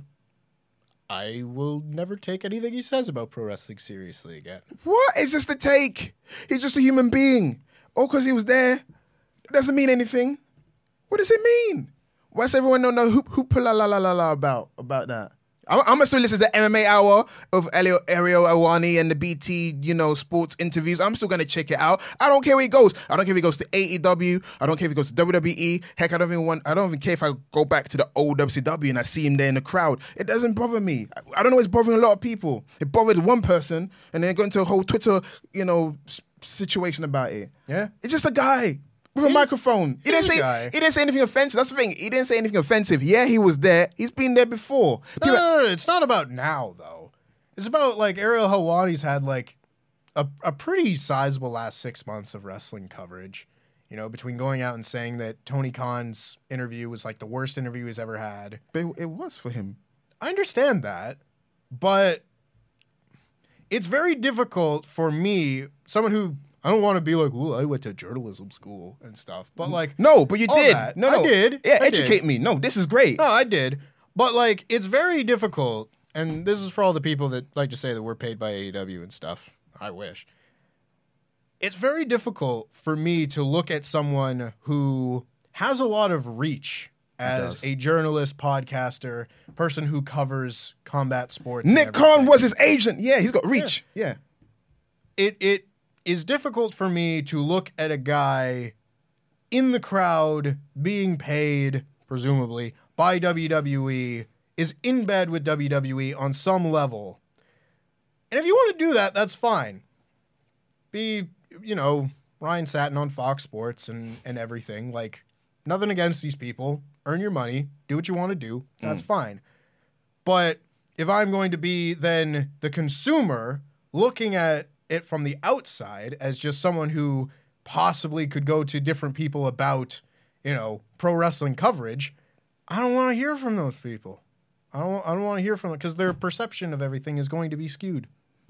I will never take anything he says about pro wrestling seriously again. What? It's just a take. He's just a human being. All because he was there, it doesn't mean anything. What does it mean? What's everyone don't know hoop hoop la la la la la about about that? I'm, I'm gonna still listen to the M M A Hour of Ariel Helwani and the B T, you know, sports interviews. I'm still gonna check it out. I don't care where he goes. I don't care if he goes to A E W. I don't care if he goes to W W E. Heck, I don't even want. I don't even care if I go back to the old W C W and I see him there in the crowd. It doesn't bother me. I, I don't know. It's bothering a lot of people. It bothers one person, and then go into a whole Twitter, you know, s- situation about it. Yeah, it's just a guy with a he, microphone. He didn't say guy. he didn't say anything offensive. That's the thing. He didn't say anything offensive. Yeah, he was there. He's been there before. No, no, no, no, it's not about now though. It's about like Ariel Helwani's had like a a pretty sizable last six months of wrestling coverage. You know, between going out and saying that Tony Khan's interview was like the worst interview he's ever had. But it, it was for him. I understand that, but it's very difficult for me, someone who. I don't want to be like, ooh, I went to journalism school and stuff. But like, no, but you did. That, no, no, I did. Yeah, I educate did. me. No, this is great. No, I did. But like, it's very difficult. And this is for all the people that like to say that we're paid by A E W and stuff. I wish. It's very difficult for me to look at someone who has a lot of reach as a journalist, podcaster, person who covers combat sports. Nick Khan was his agent. Yeah, he's got reach. Yeah. yeah. It, it, It's difficult for me to look at a guy in the crowd being paid, presumably, by W W E, is in bed with W W E on some level. And if you want to do that, that's fine. Be, you know, Ryan Satin on Fox Sports and, and everything. Like, nothing against these people. Earn your money. Do what you want to do. That's mm. fine. But if I'm going to be then the consumer looking at it from the outside as just someone who possibly could go to different people about, you know, pro wrestling coverage, I don't want to hear from those people. I don't I don't want to hear from them because their perception of everything is going to be skewed.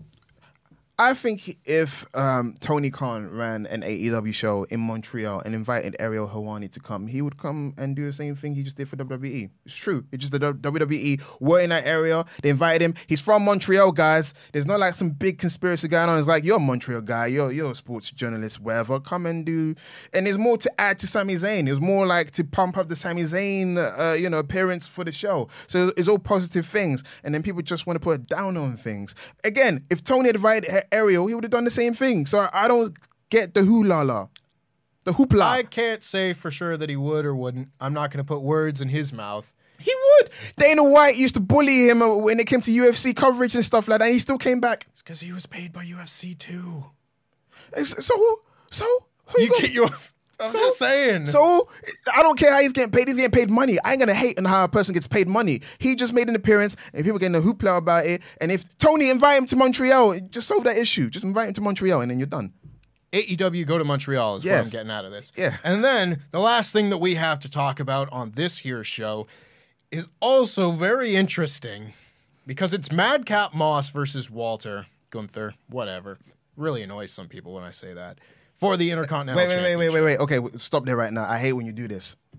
I think if um, Tony Khan ran an A E W show in Montreal and invited Ariel Helwani to come, he would come and do the same thing he just did for W W E. It's true. It's just the W W E were in that area. They invited him. He's from Montreal, guys. There's not like some big conspiracy going on. It's like, you're a Montreal guy. You're, you're a sports journalist, whatever. Come and do... And there's more to add to Sami Zayn. It was more like to pump up the Sami Zayn uh, you know, appearance for the show. So it's all positive things. And then people just want to put down on things. Again, if Tony had invited Ariel, he would have done the same thing. So I don't get the hoo-la-la. The hoopla. I can't say for sure that he would or wouldn't. I'm not going to put words in his mouth. He would. Dana White used to bully him when it came to U F C coverage and stuff like that, and he still came back. It's because he was paid by U F C too. So, so, so you get your... I'm so, just saying. So, I don't care how he's getting paid. He's getting paid money. I ain't going to hate on how a person gets paid money. He just made an appearance, and people getting a hoopla about it. And if Tony invite him to Montreal, just solve that issue. Just invite him to Montreal, and then you're done. A E W, go to Montreal is yes. what I'm getting out of this. Yeah. And then, the last thing that we have to talk about on this here show is also very interesting, because it's Madcap Moss versus Walter Gunther, whatever. Really annoys some people when I say that. For the Intercontinental wait, wait, Championship. Wait, wait, wait, wait. Okay, stop there right now. I hate when you do this.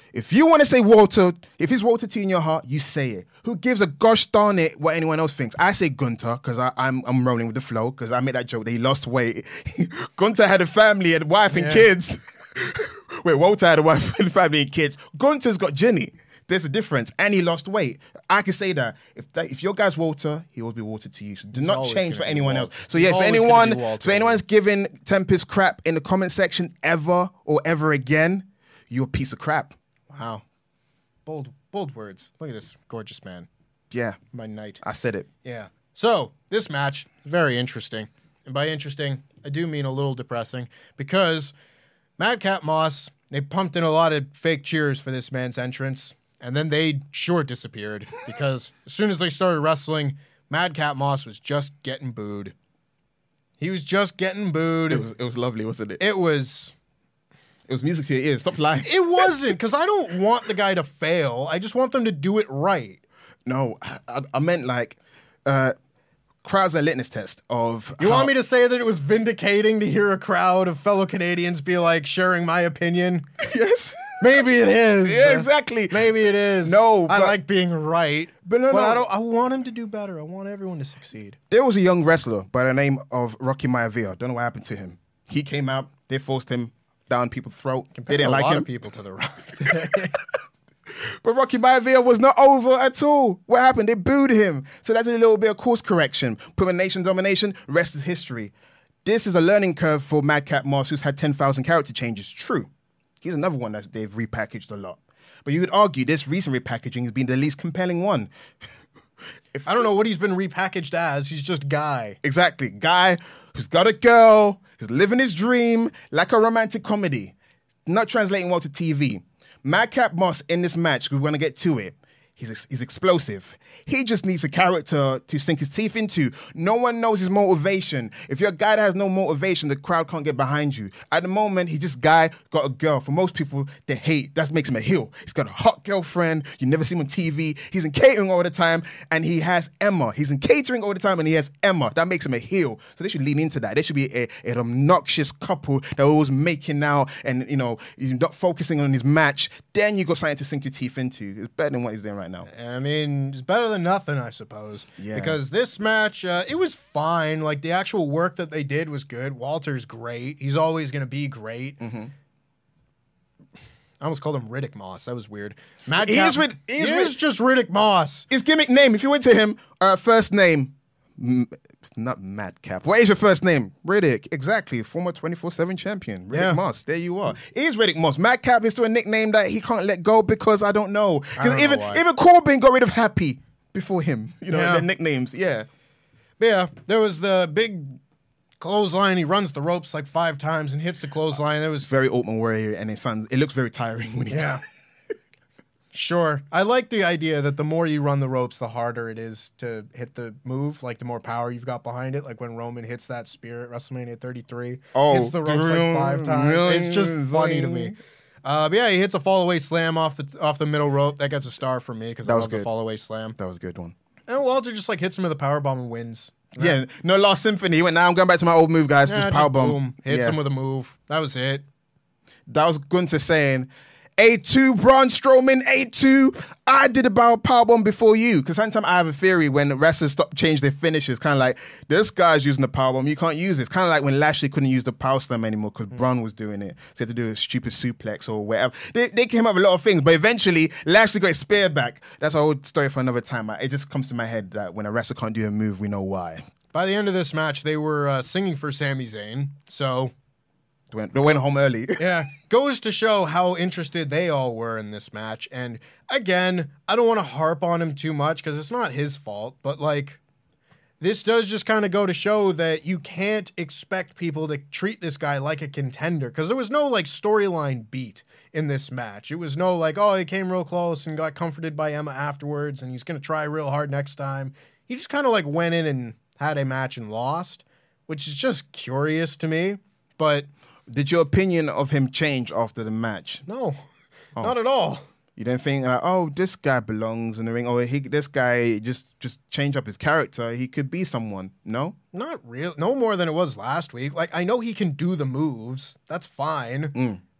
If you want to say Walter, if it's Walter T in your heart, you say it. Who gives a gosh darn it what anyone else thinks? I say Gunter because I'm I'm rolling with the flow because I made that joke that he lost weight. Gunter had a family and wife and Yeah. kids. Wait, Walter had a wife and family and kids. Gunter's got Ginny. There's a difference, and he lost weight. I can say that if that, if your guy's Walter, he will be Walter to you. So do not always change gonna for be anyone Walter. else. So He's yes, for always gonna anyone, be Walter. for anyone's giving Tempest crap in the comment section ever or ever again, you're a piece of crap. Wow. Bold, bold words. Look at this gorgeous man. Yeah, My knight. I said it. Yeah. So, this match, very interesting. And by interesting, I do mean a little depressing because Madcap Moss, they pumped in a lot of fake cheers for this man's entrance, and then they sure disappeared because as soon as they started wrestling, Madcap Moss was just getting booed. He was just getting booed. It was it was lovely, wasn't it? It was It was music to your ears. Stop lying. It wasn't, because I don't want the guy to fail. I just want them to do it right. No, I, I meant like uh, crowds a litmus test of. You want me to say that it was vindicating to hear a crowd of fellow Canadians be like sharing my opinion? Yes. Maybe it is. Yeah, exactly. Maybe it is. No, I but- like being right. But no, no. I don't. I want him to do better. I want everyone to succeed. There was a young wrestler by the name of Rocky Maivia. Don't know what happened to him. He came out. They forced him down people's throat. They didn't a like lot him. of people to the right. But Rocky Maivia was not over at all. What happened? They booed him. So that's a little bit of course correction. Put nation domination, rest is history. This is a learning curve for Madcap Moss, who's had ten thousand character changes. True. He's another one that they've repackaged a lot. But you could argue this recent repackaging has been the least compelling one. I don't know what he's been repackaged as. He's just Guy. Exactly. Guy who's got a girl, who's living his dream like a romantic comedy. Not translating well to T V. Madcap Moss in this match, we're going to get to it. He's, ex- he's explosive. He just needs a character to sink his teeth into. No one knows his motivation. If you're a guy that has no motivation, the crowd can't get behind you. At the moment, he just guy got a girl. For most people, they hate. That makes him a heel. He's got a hot girlfriend. You never see him on T V. He's in catering all the time, and he has Emma. He's in catering all the time, and he has Emma. That makes him a heel. So they should lean into that. They should be a, an obnoxious couple that are always making out, and you know, he's not focusing on his match. Then you got something to sink your teeth into. It's better than what he's doing right now. I mean, it's better than nothing, I suppose. Yeah. Because this match, uh, it was fine. Like, the actual work that they did was good. Walter's great. He's always going to be great. Mm-hmm. I almost called him Riddick Moss. That was weird. Madcap, He is Rid- he he is is Rid- just Riddick Moss. His gimmick name, if you went to him, uh, first name, m- it's not Madcap. What is your first name? Riddick. Exactly. Former twenty-four seven champion. Riddick Yeah. Moss. There you are. It is Riddick Moss. Madcap is still a nickname that he can't let go because I don't know. I Because don't know even, why. even Corbin got rid of Happy before him. You know, Yeah. their nicknames. Yeah. But yeah, there was the big clothesline. He runs the ropes like five times and hits the clothesline. There was Very Ultimate Warrior, and it sounds, it looks very tiring when he Yeah. Sure. I like the idea that the more you run the ropes, the harder it is to hit the move, like the more power you've got behind it. Like when Roman hits that spear at WrestleMania thirty-three, Oh, hits the ropes like five times. It's just funny to me. Uh, but yeah, he hits a fall away slam off the off the middle rope. That gets a star for me because I was love the good. fall away slam. That was a good one. And Walter just like hits him with a power bomb and wins. Yeah. No Last Symphony. He went, now I'm going back to my old move, guys. Yeah, just powerbomb. boom, hits Yeah. him with a move. That was it. That was Gunther saying, A two, Braun Strowman, A two, I did about powerbomb before you. Because sometimes I have a theory when wrestlers stop change their finishes, kind of like, this guy's using the powerbomb, you can't use this. Kind of like when Lashley couldn't use the power slam anymore because Mm. Braun was doing it. So he had to do a stupid suplex or whatever. They, they came up with a lot of things, but eventually Lashley got his spear back. That's a whole story for another time. It just comes to my head that when a wrestler can't do a move, we know why. By the end of this match, they were uh, singing for Sami Zayn. So They went, they went home early. yeah, goes to show how interested they all were in this match. And again, I don't want to harp on him too much because it's not his fault, but like, this does just kind of go to show that you can't expect people to treat this guy like a contender because there was no like storyline beat in this match. It was no like, oh, he came real close and got comforted by Emma afterwards and he's going to try real hard next time. He just kind of like went in and had a match and lost, which is just curious to me, but Did your opinion of him change after the match? no, not at all. You don't think like, oh, this guy belongs in the ring, or he, this guy just just change up his character. He could be someone. No, Not real. No more than it was last week. Like, I know he can do the moves. That's fine.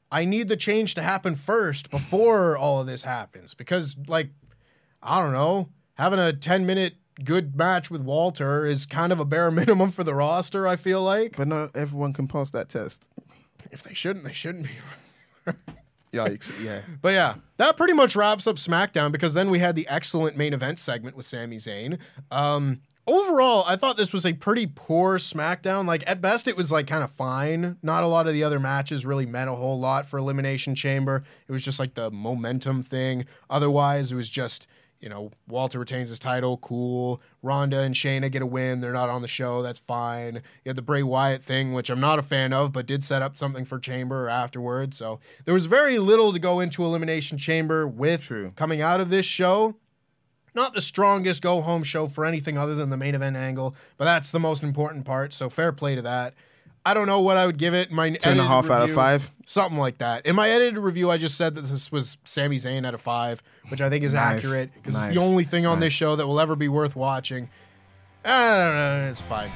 I need the change to happen first before all of this happens. Because, like, I don't know, having a ten-minute good match with Walter is kind of a bare minimum for the roster, I feel like. But not everyone can pass that test. If they shouldn't, they shouldn't be. Yikes, yeah. But yeah, that pretty much wraps up SmackDown, because then we had the excellent main event segment with Sami Zayn. Um, overall, I thought this was a pretty poor SmackDown. Like, at best, it was like kind of fine. Not a lot of the other matches really meant a whole lot for Elimination Chamber. It was just like the momentum thing. Otherwise, it was just, you know, Walter retains his title, cool. Ronda and Shayna get a win. They're not on the show. That's fine. You had the Bray Wyatt thing, which I'm not a fan of, but did set up something for Chamber afterwards. So there was very little to go into Elimination Chamber with. True. Coming out of this show. Not the strongest go-home show for anything other than the main event angle, but that's the most important part, so fair play to that. I don't know what I would give it. My Two and a half out of five? Something like that. In my edited review, I just said that this was Sami Zayn out of five, which I think is Nice. accurate, because Nice. it's the only thing on Nice. this show that will ever be worth watching. I don't know. It's fine.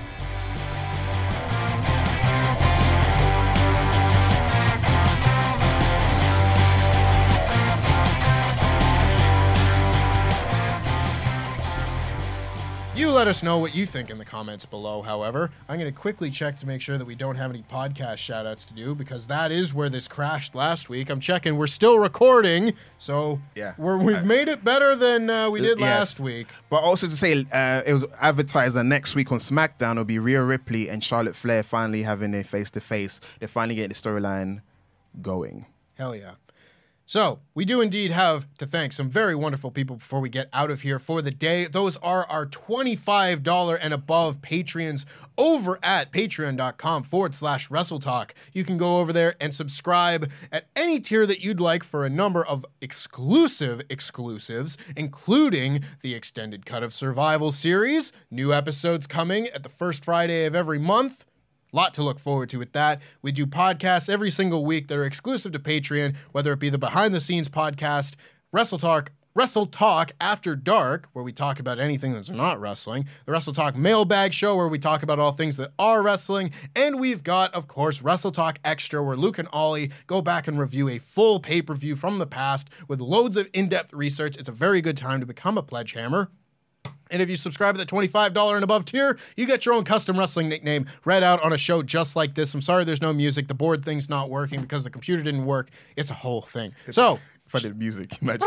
You let us know what you think in the comments below, however. I'm going to quickly check to make sure that we don't have any podcast shout-outs to do, because that is where this crashed last week. I'm checking. We're still recording, so Yeah. we're, we've made it better than uh, we did Yes. last week. But also to say, uh, it was advertised that next week on SmackDown it'll be Rhea Ripley and Charlotte Flair finally having a face-to-face. They're finally getting the storyline going. Hell yeah. So, we do indeed have to thank some very wonderful people before we get out of here for the day. Those are our twenty-five dollars and above Patreons over at patreon.com forward slash WrestleTalk. You can go over there and subscribe at any tier that you'd like for a number of exclusive exclusives, including the Extended Cut of Survival series, new episodes coming at the first Friday of every month. Lot to look forward to with that. We do podcasts every single week that are exclusive to Patreon, whether it be the behind the scenes podcast, Wrestle Talk, Wrestle Talk After Dark, where we talk about anything that's not wrestling, the Wrestle Talk Mailbag Show, where we talk about all things that are wrestling, and we've got, of course, Wrestle Talk Extra, where Luke and Ollie go back and review a full pay-per-view from the past with loads of in-depth research. It's a very good time to become a Pledge Hammer. And if you subscribe to the twenty-five dollars and above tier, you get your own custom wrestling nickname read out on a show just like this. I'm sorry there's no music. The board thing's not working because the computer didn't work. It's a whole thing. So, If I did music, imagine.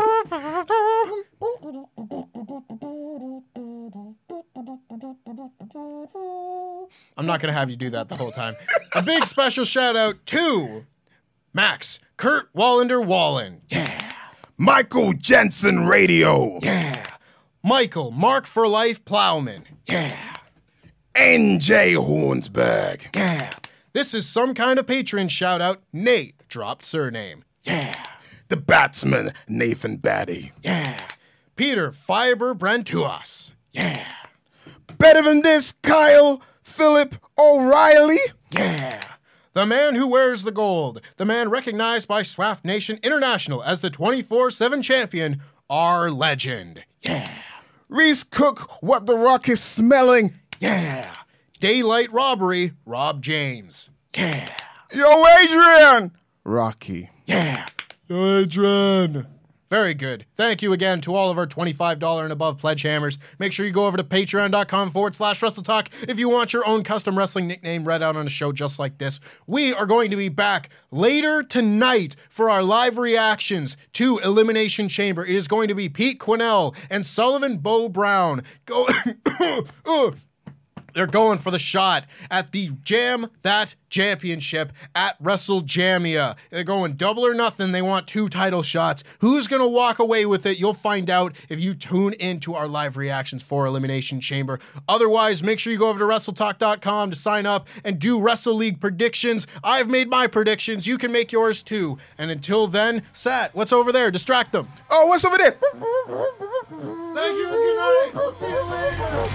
I'm not going to have you do that the whole time. A big special shout out to Max Kurt Wallander Wallen. Yeah. Michael Jensen Radio. Yeah. Michael Mark for Life Plowman. Yeah. N J Hornsberg. Yeah. This is some kind of patron shout out. Nate dropped surname. Yeah. The Batsman, Nathan Batty. Yeah. Peter Fiber Brentuas. Yeah. Better than this, Kyle Philip O'Reilly. Yeah. The man who wears the gold. The man recognized by Swaff Nation International as the twenty-four seven champion. Our legend. Yeah. Reese Cook, what the rock is smelling. Yeah. Daylight Robbery. Rob James. Yeah. Yo, Adrian. Rocky. Yeah. Adrian. Very good. Thank you again to all of our twenty-five dollars and above pledge hammers. Make sure you go over to patreon.com forward slash WrestleTalk if you want your own custom wrestling nickname read out on a show just like this. We are going to be back later tonight for our live reactions to Elimination Chamber. It is going to be Pete Quinnell and Sullivan Bo Brown. Go. They're going for the shot at the Jam That Championship at WrestleJamia. They're going double or nothing. They want two title shots. Who's going to walk away with it? You'll find out if you tune into our live reactions for Elimination Chamber. Otherwise, make sure you go over to WrestleTalk dot com to sign up and do Wrestle League predictions. I've made my predictions. You can make yours too. And until then, Sat, what's over there? Distract them. Oh, what's over there? Thank you. Good night. We'll see you later.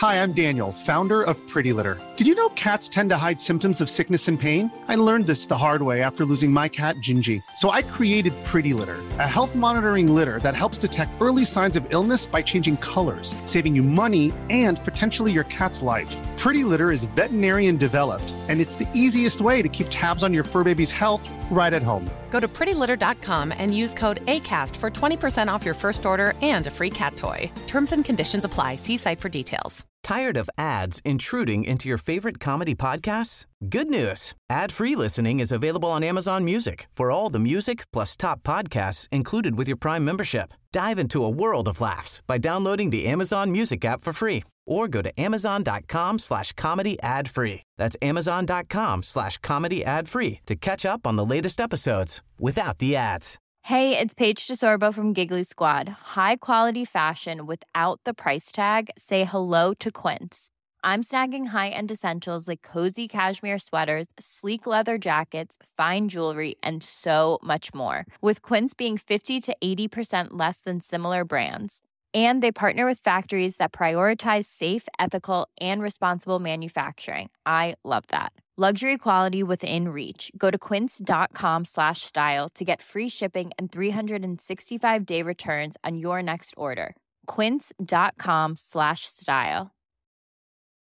Hi, I'm Daniel, founder of Pretty Litter. Did you know cats tend to hide symptoms of sickness and pain? I learned this the hard way after losing my cat, Gingy. So I created Pretty Litter, a health monitoring litter that helps detect early signs of illness by changing colors, saving you money and potentially your cat's life. Pretty Litter is veterinarian developed, and it's the easiest way to keep tabs on your fur baby's health right at home. Go to pretty litter dot com and use code ACAST for twenty percent off your first order and a free cat toy. Terms and conditions apply. See site for details. Tired of ads intruding into your favorite comedy podcasts? Good news. Ad-free listening is available on Amazon Music for all the music plus top podcasts included with your Prime membership. Dive into a world of laughs by downloading the Amazon Music app for free or go to amazon.com slash comedy ad free. That's amazon.com slash comedy ad free to catch up on the latest episodes without the ads. Hey, it's Paige DeSorbo from Giggly Squad. High quality fashion without the price tag. Say hello to Quince. I'm snagging high-end essentials like cozy cashmere sweaters, sleek leather jackets, fine jewelry, and so much more. With Quince being fifty to eighty percent less than similar brands. And they partner with factories that prioritize safe, ethical, and responsible manufacturing. I love that. Luxury quality within reach. Go to quince.com slash style to get free shipping and three sixty-five day returns on your next order. Quince.com slash style.